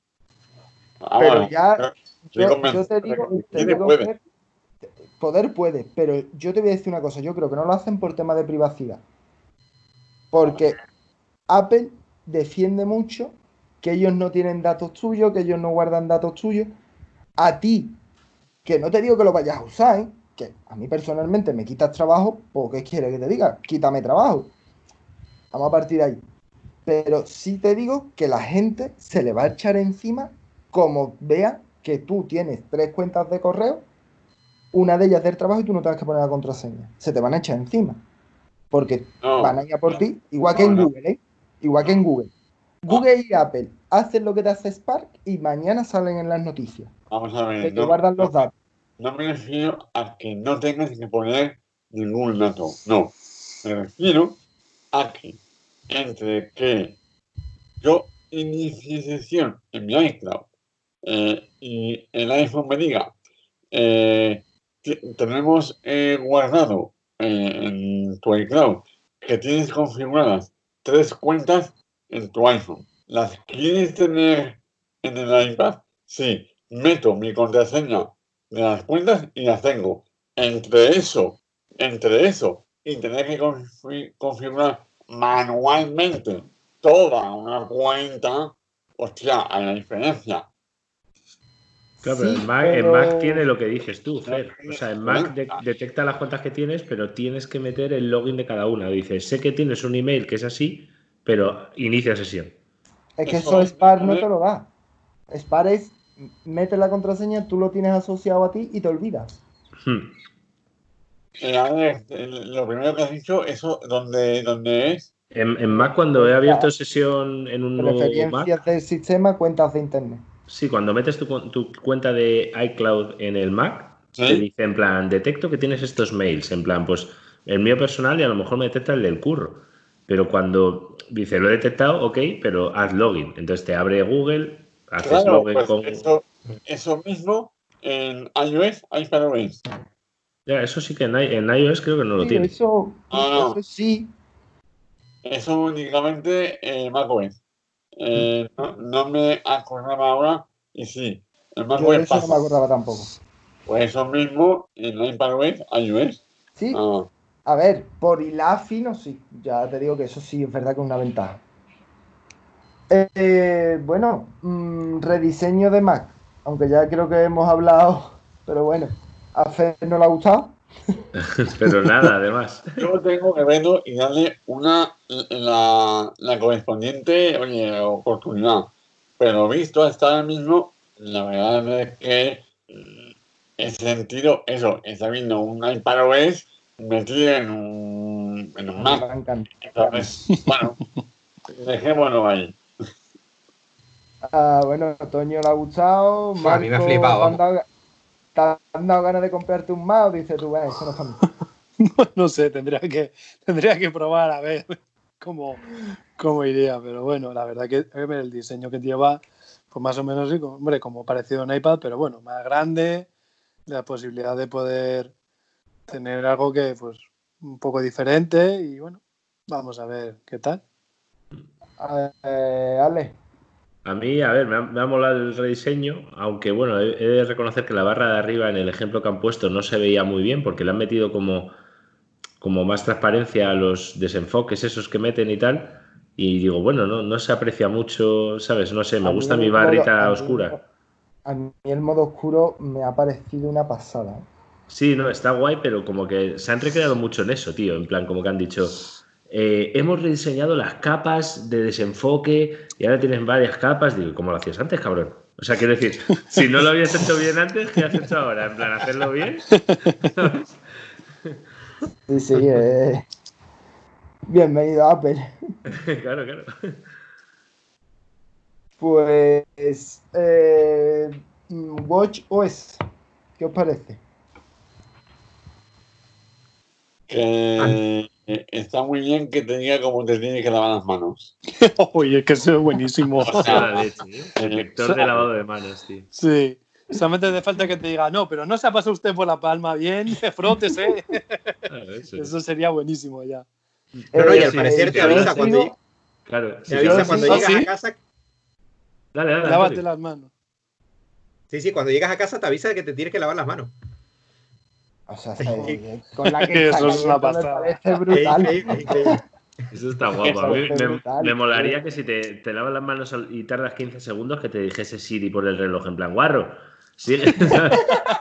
ah, Pero bueno, ya, estoy yo, convencido yo te de digo, que te tiene, digo puede. que poder puede, pero yo te voy a decir una cosa, yo creo que no lo hacen por tema de privacidad. Porque Apple defiende mucho que ellos no tienen datos tuyos, que ellos no guardan datos tuyos. A ti, que no te digo que lo vayas a usar, ¿eh? Que a mí personalmente me quitas trabajo, ¿por qué quieres que te diga? Quítame trabajo. Vamos a partir de ahí. Pero sí te digo que la gente se le va a echar encima como vea que tú tienes tres cuentas de correo, una de ellas del trabajo y tú no tengas que poner la contraseña. Se te van a echar encima. Porque No, van a ir a por no, ti, igual que no, en no. Google, ¿eh? Igual que en Google. Google y Apple hacen lo que te hace Spark y mañana salen en las noticias. Vamos a ver, De que no, guardan los no, datos. no me refiero a que no tengas que poner ningún dato. No, me refiero a que entre que yo inicie sesión en mi iCloud eh, y el iPhone me diga, eh, ti- tenemos eh, guardado eh, en tu iCloud que tienes configuradas tres cuentas en tu iPhone. ¿Las quieres tener en el iPad? Sí, meto mi contraseña de las cuentas y las tengo. Entre eso, entre eso y tener que confi- configurar manualmente toda una cuenta, hostia, hay una diferencia. Claro, pero Sí, en Mac, en Mac tiene pero lo que dices tú, Fer. O sea, en Mac de- detecta las cuentas que tienes, pero tienes que meter el login de cada una. Dices, sé que tienes un email que es así, pero inicia sesión. es que Eso eso Spark no es- te lo da. Spark es, mete la contraseña, tú lo tienes asociado a ti y te olvidas. Hmm. Eh, a ver, eh, lo primero que has dicho, eso, ¿dónde, dónde es? En, en Mac, cuando he abierto sesión en un nuevo Preferencias Mac, del sistema, cuentas de internet. sí, cuando metes tu, cu- tu cuenta de iCloud en el Mac, ¿Sí? te dice en plan, detecto que tienes estos mails. En plan, pues el mío personal y a lo mejor me detecta el del curro. Pero cuando dice, lo he detectado, ok, pero haz login. Entonces te abre Google, haces Claro, login pues con... eso, eso mismo en iOS, iPadOS. Ya, eso sí que en, i- en iOS creo que no lo Sí, tiene. eso, Ah, no, eso sí. eso únicamente eh, macOS. Eh, no, no me acordaba ahora, y sí, en Yo de macOS eso no me pasa. acordaba tampoco. Pues eso mismo en iPadOS, iOS. Sí, Ah, a ver, por hilar fino, sí. Ya te digo que eso sí es verdad que es una ventaja. Eh, bueno, mm, rediseño de Mac. Aunque ya creo que hemos hablado, pero bueno, a Fer no le ha gustado. Pero nada, además. yo tengo que verlo y darle una, la, la correspondiente, oye, oportunidad. Pero visto hasta ahora mismo, la verdad es que mm, he sentido eso, está viendo un iPadOS metido en un, en un A mí me Mac. ha encantado. Entonces, bueno, dejémoslo ahí. Ah, bueno, a Toño le ha gustado. Fua, a mí me ha Marco, flipado, ¿te han vamos. dado, te han dado ganas de comprarte un mouse? Dice tú, "Bueno, eso no es para mí". No sé, tendría que, tendría que probar a ver cómo, cómo iría. Pero bueno, la verdad que a ver, el diseño que lleva, pues más o menos sí, como- hombre, como parecido a un iPad, pero bueno, más grande, la posibilidad de poder tener algo que, pues, un poco diferente y bueno, Vamos a ver qué tal. Eh, Ale. A mí, a ver, me ha, me ha molado el rediseño, aunque bueno, he, he de reconocer que la barra de arriba en el ejemplo que han puesto no se veía muy bien porque le han metido como, como más transparencia a los desenfoques esos que meten y tal. Y digo, bueno, no, no se aprecia mucho, ¿sabes? No sé, me A mí gusta mi el modo- barrita a mí- oscura. A mí el modo oscuro me ha parecido una pasada. ¿eh? Sí, no, está guay, pero como que se han recreado mucho en eso, tío. En plan, como que han dicho, eh, hemos rediseñado las capas de desenfoque y ahora tienes varias capas. Digo, ¿cómo lo hacías antes, cabrón? O sea, quiero decir, si no lo habías hecho bien antes, ¿qué has hecho ahora? En plan, hacerlo bien. ¿Sabes? Sí, sí. eh, Bienvenido a Apple. Claro, claro. Pues eh, Watch O S, ¿qué os parece? Que eh, está muy bien que te diga cómo te tienes que lavar las manos. Oye, es que eso es buenísimo. O sea, La leche, ¿eh? Detector de lavado de manos, tío. Sí. Solamente te falta que te diga, no, pero no se ha pasado usted por la palma bien, frótese. Claro, eso. Eso sería buenísimo ya. No, no, y al sí, parecer sí, te sí, avisa sí. cuando, sigo- lleg- Claro, te sí, avisa claro. cuando sí, llegas ¿sí? a casa. Dale, dale, Lávate Antonio. las manos. Sí, sí, cuando llegas a casa te avisa de que te tienes que lavar las manos. O sea, se- con la que está Eso es una cayendo me pasada. parece Es brutal. increíble, es increíble. Eso está guapo. A mí Parece me, brutal, me molaría tío. que si te, te lavas las manos y tardas quince segundos que te dijese Siri por el reloj, en plan, guarro. Sigue, ¿sabes?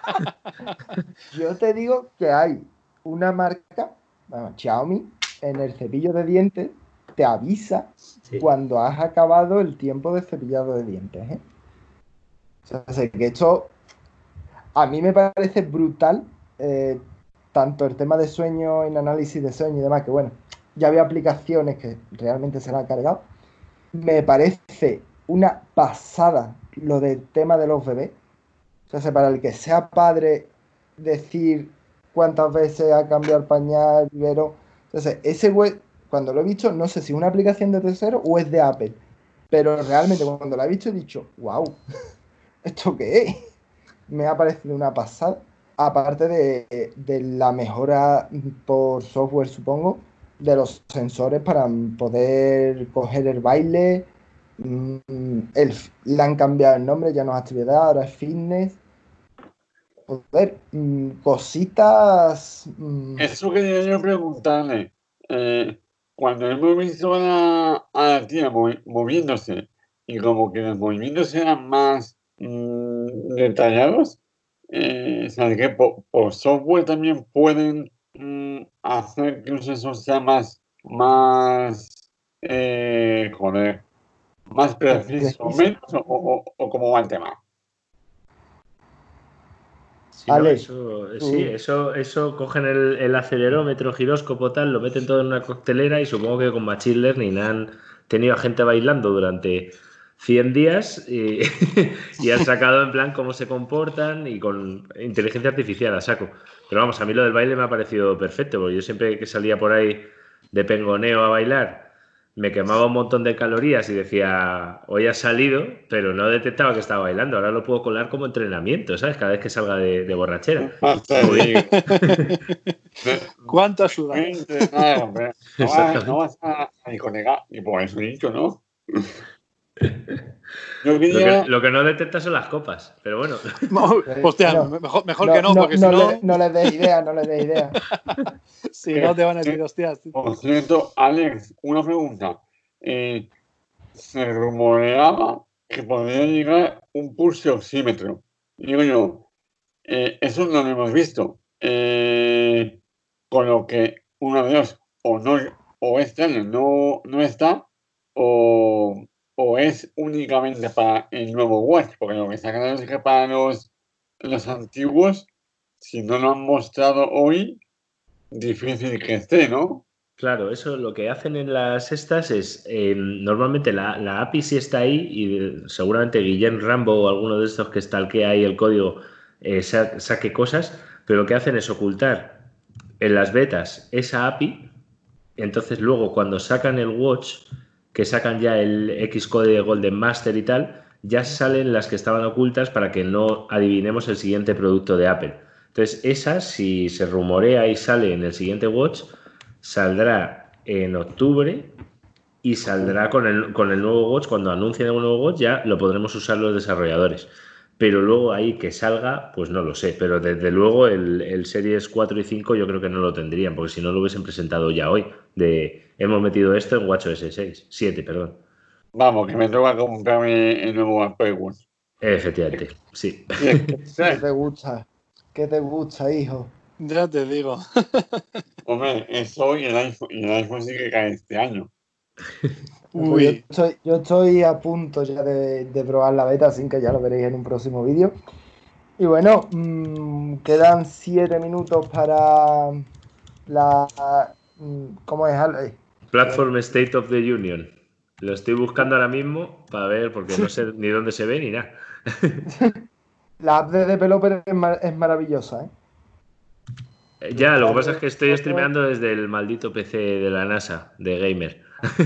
Yo te digo que hay una marca, bueno, Xiaomi, en el cepillo de dientes, te avisa Sí. cuando has acabado el tiempo de cepillado de dientes. ¿eh? O sea, sé que esto a mí me parece brutal, eh, tanto el tema de sueño, en análisis de sueño y demás, que bueno, ya había aplicaciones que realmente se la han cargado. Me parece una pasada lo del tema de los bebés. O sea, para el que sea padre, decir cuántas veces ha cambiado el pañal, pero entonces, ese web, cuando lo he visto, no sé si es una aplicación de tercero o es de Apple, pero realmente cuando lo he visto he dicho, wow, ¿esto qué es? Me ha parecido una pasada. Aparte de, de la mejora por software, supongo, de los sensores para poder coger el baile. Mm, el, le han cambiado el nombre, ya no es actividad, ahora es fitness. Joder, mm, cositas. mm, eso quería yo preguntarle. Eh, cuando hemos visto a la, a la tía movi- moviéndose y como que los movimientos eran más mm, detallados, eh, ¿sabes qué? Por, por software también pueden mm, hacer que un sensor sea más, más, eh, joder, más preciso o preciso. menos, o, o, o cómo va el tema. Sí, no, Ale, eso, tú- sí, eso, eso cogen el, el acelerómetro, giróscopo, tal, lo meten todo en una coctelera y supongo que con Machine Learning han tenido a gente bailando durante cien días y, y han sacado en plan cómo se comportan y con inteligencia artificial a saco. Pero vamos, a mí lo del baile me ha parecido perfecto, porque yo siempre que salía por ahí de pengoneo a bailar, me quemaba un montón de calorías y decía, hoy has salido, pero no detectaba que estaba bailando. Ahora lo puedo colar como entrenamiento, ¿sabes? Cada vez que salga de, de borrachera. Ah, te Muy digo. bien. ¿Cuánto has sudado? Muy entrenado, pero no, vas, Exactamente. no vas a, a conegar, y por eso he dicho, ¿no? Yo Lo quería, que, lo que no detecta son las copas, pero bueno. No, hostia, no, mejor, mejor no, que no, no, porque si no no, le, no les des idea, no les des idea. si no te van a decir, hostias. por cierto, Alex, una pregunta. Eh, se rumoreaba que podría llegar un pulso oxímetro. Digo yo, eh, eso no lo hemos visto. Eh, con lo que, uno de dos, o no, o este año no, no está, o, o es únicamente para el nuevo Watch, porque lo que está claro es que para los, los antiguos, si no lo han mostrado hoy, difícil que esté, ¿no? Claro, eso lo que hacen en las estas es, eh, normalmente la, la A P I sí está ahí y eh, seguramente Guillem Rambo o alguno de estos que stalkea ahí el código eh, sa- saque cosas, pero lo que hacen es ocultar en las betas esa A P I, entonces luego cuando sacan el Watch, que sacan ya el Xcode de Golden Master y tal, ya salen las que estaban ocultas para que no adivinemos el siguiente producto de Apple. Entonces esa, si se rumorea y sale en el siguiente Watch, saldrá en octubre y saldrá con el, con el nuevo Watch. Cuando anuncien el nuevo Watch ya lo podremos usar los desarrolladores. Pero luego ahí que salga, pues no lo sé. Pero desde luego el, el Series cuatro y cinco yo creo que no lo tendrían, porque si no lo hubiesen presentado ya hoy. De hemos metido esto en WatchOS seis, siete, perdón. Vamos, que me toca comprarme el nuevo Apple Watch. Efectivamente, sí. Sí, ¿Qué te gusta? ¿Qué te gusta, hijo? Ya te digo. Hombre, eso y el iPhone, y el iPhone sí que cae este año. Pues yo, Uy, estoy, yo estoy a punto ya de, de probar la beta, así que ya lo veréis en un próximo vídeo. Y bueno, mmm, quedan siete minutos para la... mm, ¿Cómo es? Ale? Platform State of the Union. Lo estoy buscando ahora mismo para ver, porque no sé ni dónde se ve ni nada. La app de Developer es, mar- es maravillosa, ¿eh? Ya, lo que La pasa de es que estoy Developer, streameando desde el maldito P C de la NASA, de gamer.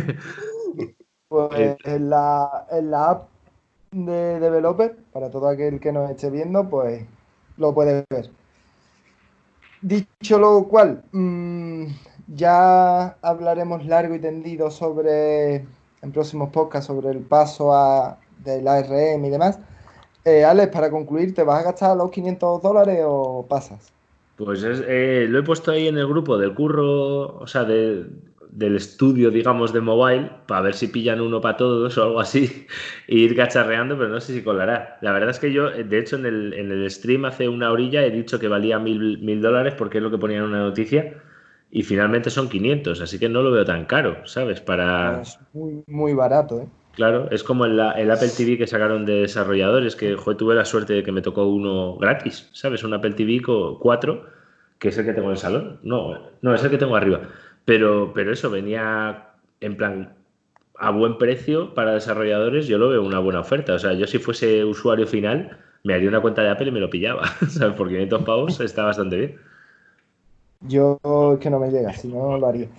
pues en la, en la app de Developer, para todo aquel que nos esté viendo, pues lo puede ver. Dicho lo cual, mmm, ya hablaremos largo y tendido sobre, en próximos podcasts, sobre el paso a, del A R M y demás. Eh, Alex, para concluir, ¿te vas a gastar los quinientos dólares o pasas? Pues es, eh, lo he puesto ahí en el grupo del curro, o sea, de, del estudio, digamos, de mobile, para ver si pillan uno para todos o algo así, e ir cacharreando, pero no sé si colará. La verdad es que yo, de hecho, en el, en el stream hace una horilla he dicho que valía mil, mil dólares porque es lo que ponía en una noticia, y finalmente son quinientos, así que no lo veo tan caro, ¿sabes? Para... Pues muy, muy barato, ¿eh? Claro, es como el, el Apple T V que sacaron de desarrolladores, que joder, tuve la suerte de que me tocó uno gratis, ¿sabes? Un Apple T V con cuatro, que es el que tengo en el salón. No, no, es el que tengo arriba. Pero, pero eso venía en plan a buen precio para desarrolladores, yo lo veo una buena oferta. O sea, yo si fuese usuario final, me haría una cuenta de Apple y me lo pillaba, ¿sabes? Por quinientos pavos está bastante bien. Yo es que no me llega, si no lo haría.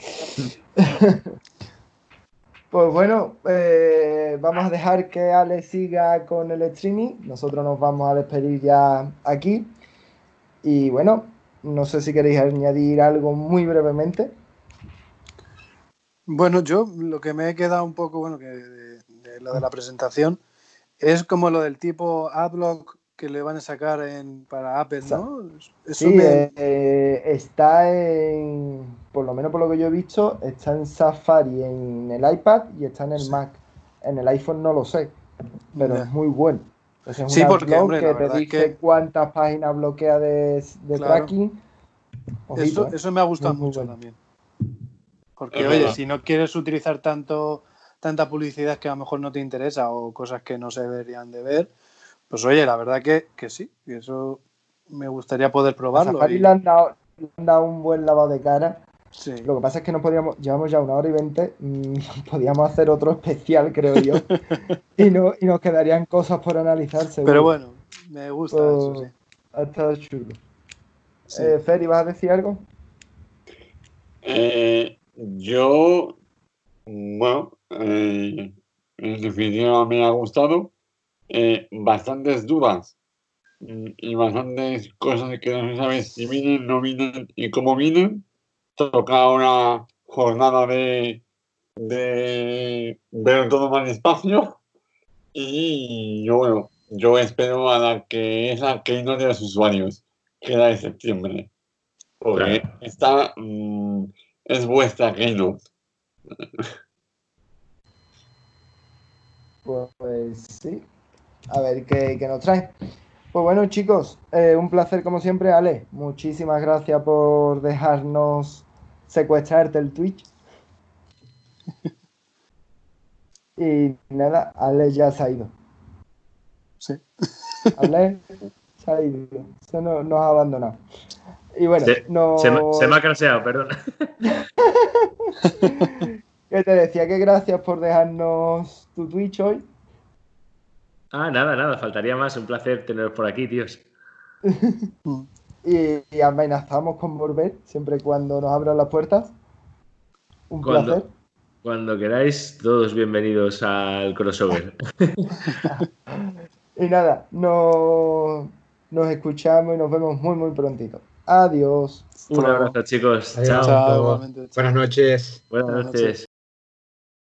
Pues bueno, eh, vamos a dejar que Alex siga con el streaming. Nosotros nos vamos a despedir ya aquí. Y bueno, no sé si queréis añadir algo muy brevemente. bueno, yo lo que me he quedado un poco, bueno, que de, de lo de la presentación, es como lo del tipo Adblock que le van a sacar en, para Apple, ¿no? Eso Sí, me... eh, está en, por lo menos por lo que yo he visto, está en Safari en el iPad y está en el Sí. Mac. En el iPhone no lo sé, pero Ya. es muy bueno. Ese es Sí, un porque, adblock hombre, la que te verdad es dice que- cuántas páginas bloquea de, de Claro. tracking. Ojito, Eso, ¿eh? eso me ha gustado Muy, muy mucho bueno. también. Porque, Es oye, verdad. si no quieres utilizar tanto tanta publicidad que a lo mejor no te interesa o cosas que no se deberían de ver, pues oye, la verdad que, que sí, y eso me gustaría poder A probarlo. Safari Y, le han dado, le han dado un buen lavado de cara. sí. Lo que pasa es que no podíamos, llevamos ya una hora y veinte, mm, podíamos hacer otro especial, creo yo, y, no, y nos quedarían cosas por analizar, seguro. Pero bueno, me gusta Pues, eso, sí. ha estado chulo. Sí. Eh, Feri, ¿vas a decir algo? Eh, yo, bueno, eh, en definitiva me ha gustado. Eh, bastantes dudas mm, y bastantes cosas que no se sabe si vienen, no vienen y cómo vienen. Toca una jornada de, de ver todo más despacio. Y yo, bueno, yo espero a la que es la Keynote de los usuarios, que es la de septiembre. Porque Claro. esta mm, es vuestra Keynote. Pues, pues sí, a ver qué, qué nos trae. Pues bueno, chicos, eh, un placer como siempre, Ale. Muchísimas gracias por dejarnos secuestrarte el Twitch. Y nada, Ale ya se ha ido. Sí. Ale se ha ido, se no- nos ha abandonado. Y bueno, Se, no... se me- se me ha craseado, perdón. ¿Qué te decía? Que gracias por dejarnos tu Twitch hoy. Ah, nada, nada, faltaría más. Un placer teneros por aquí, tíos. Mm. Y, y amenazamos con volver siempre y cuando nos abran las puertas. Un Cuando, placer. cuando queráis, todos bienvenidos al crossover. Y nada, no, nos escuchamos y nos vemos muy, muy prontito. Adiós. Un abrazo, chicos. Adiós. Chao. Chao, igualmente. Buenas noches. Buenas Buenas noches. noches.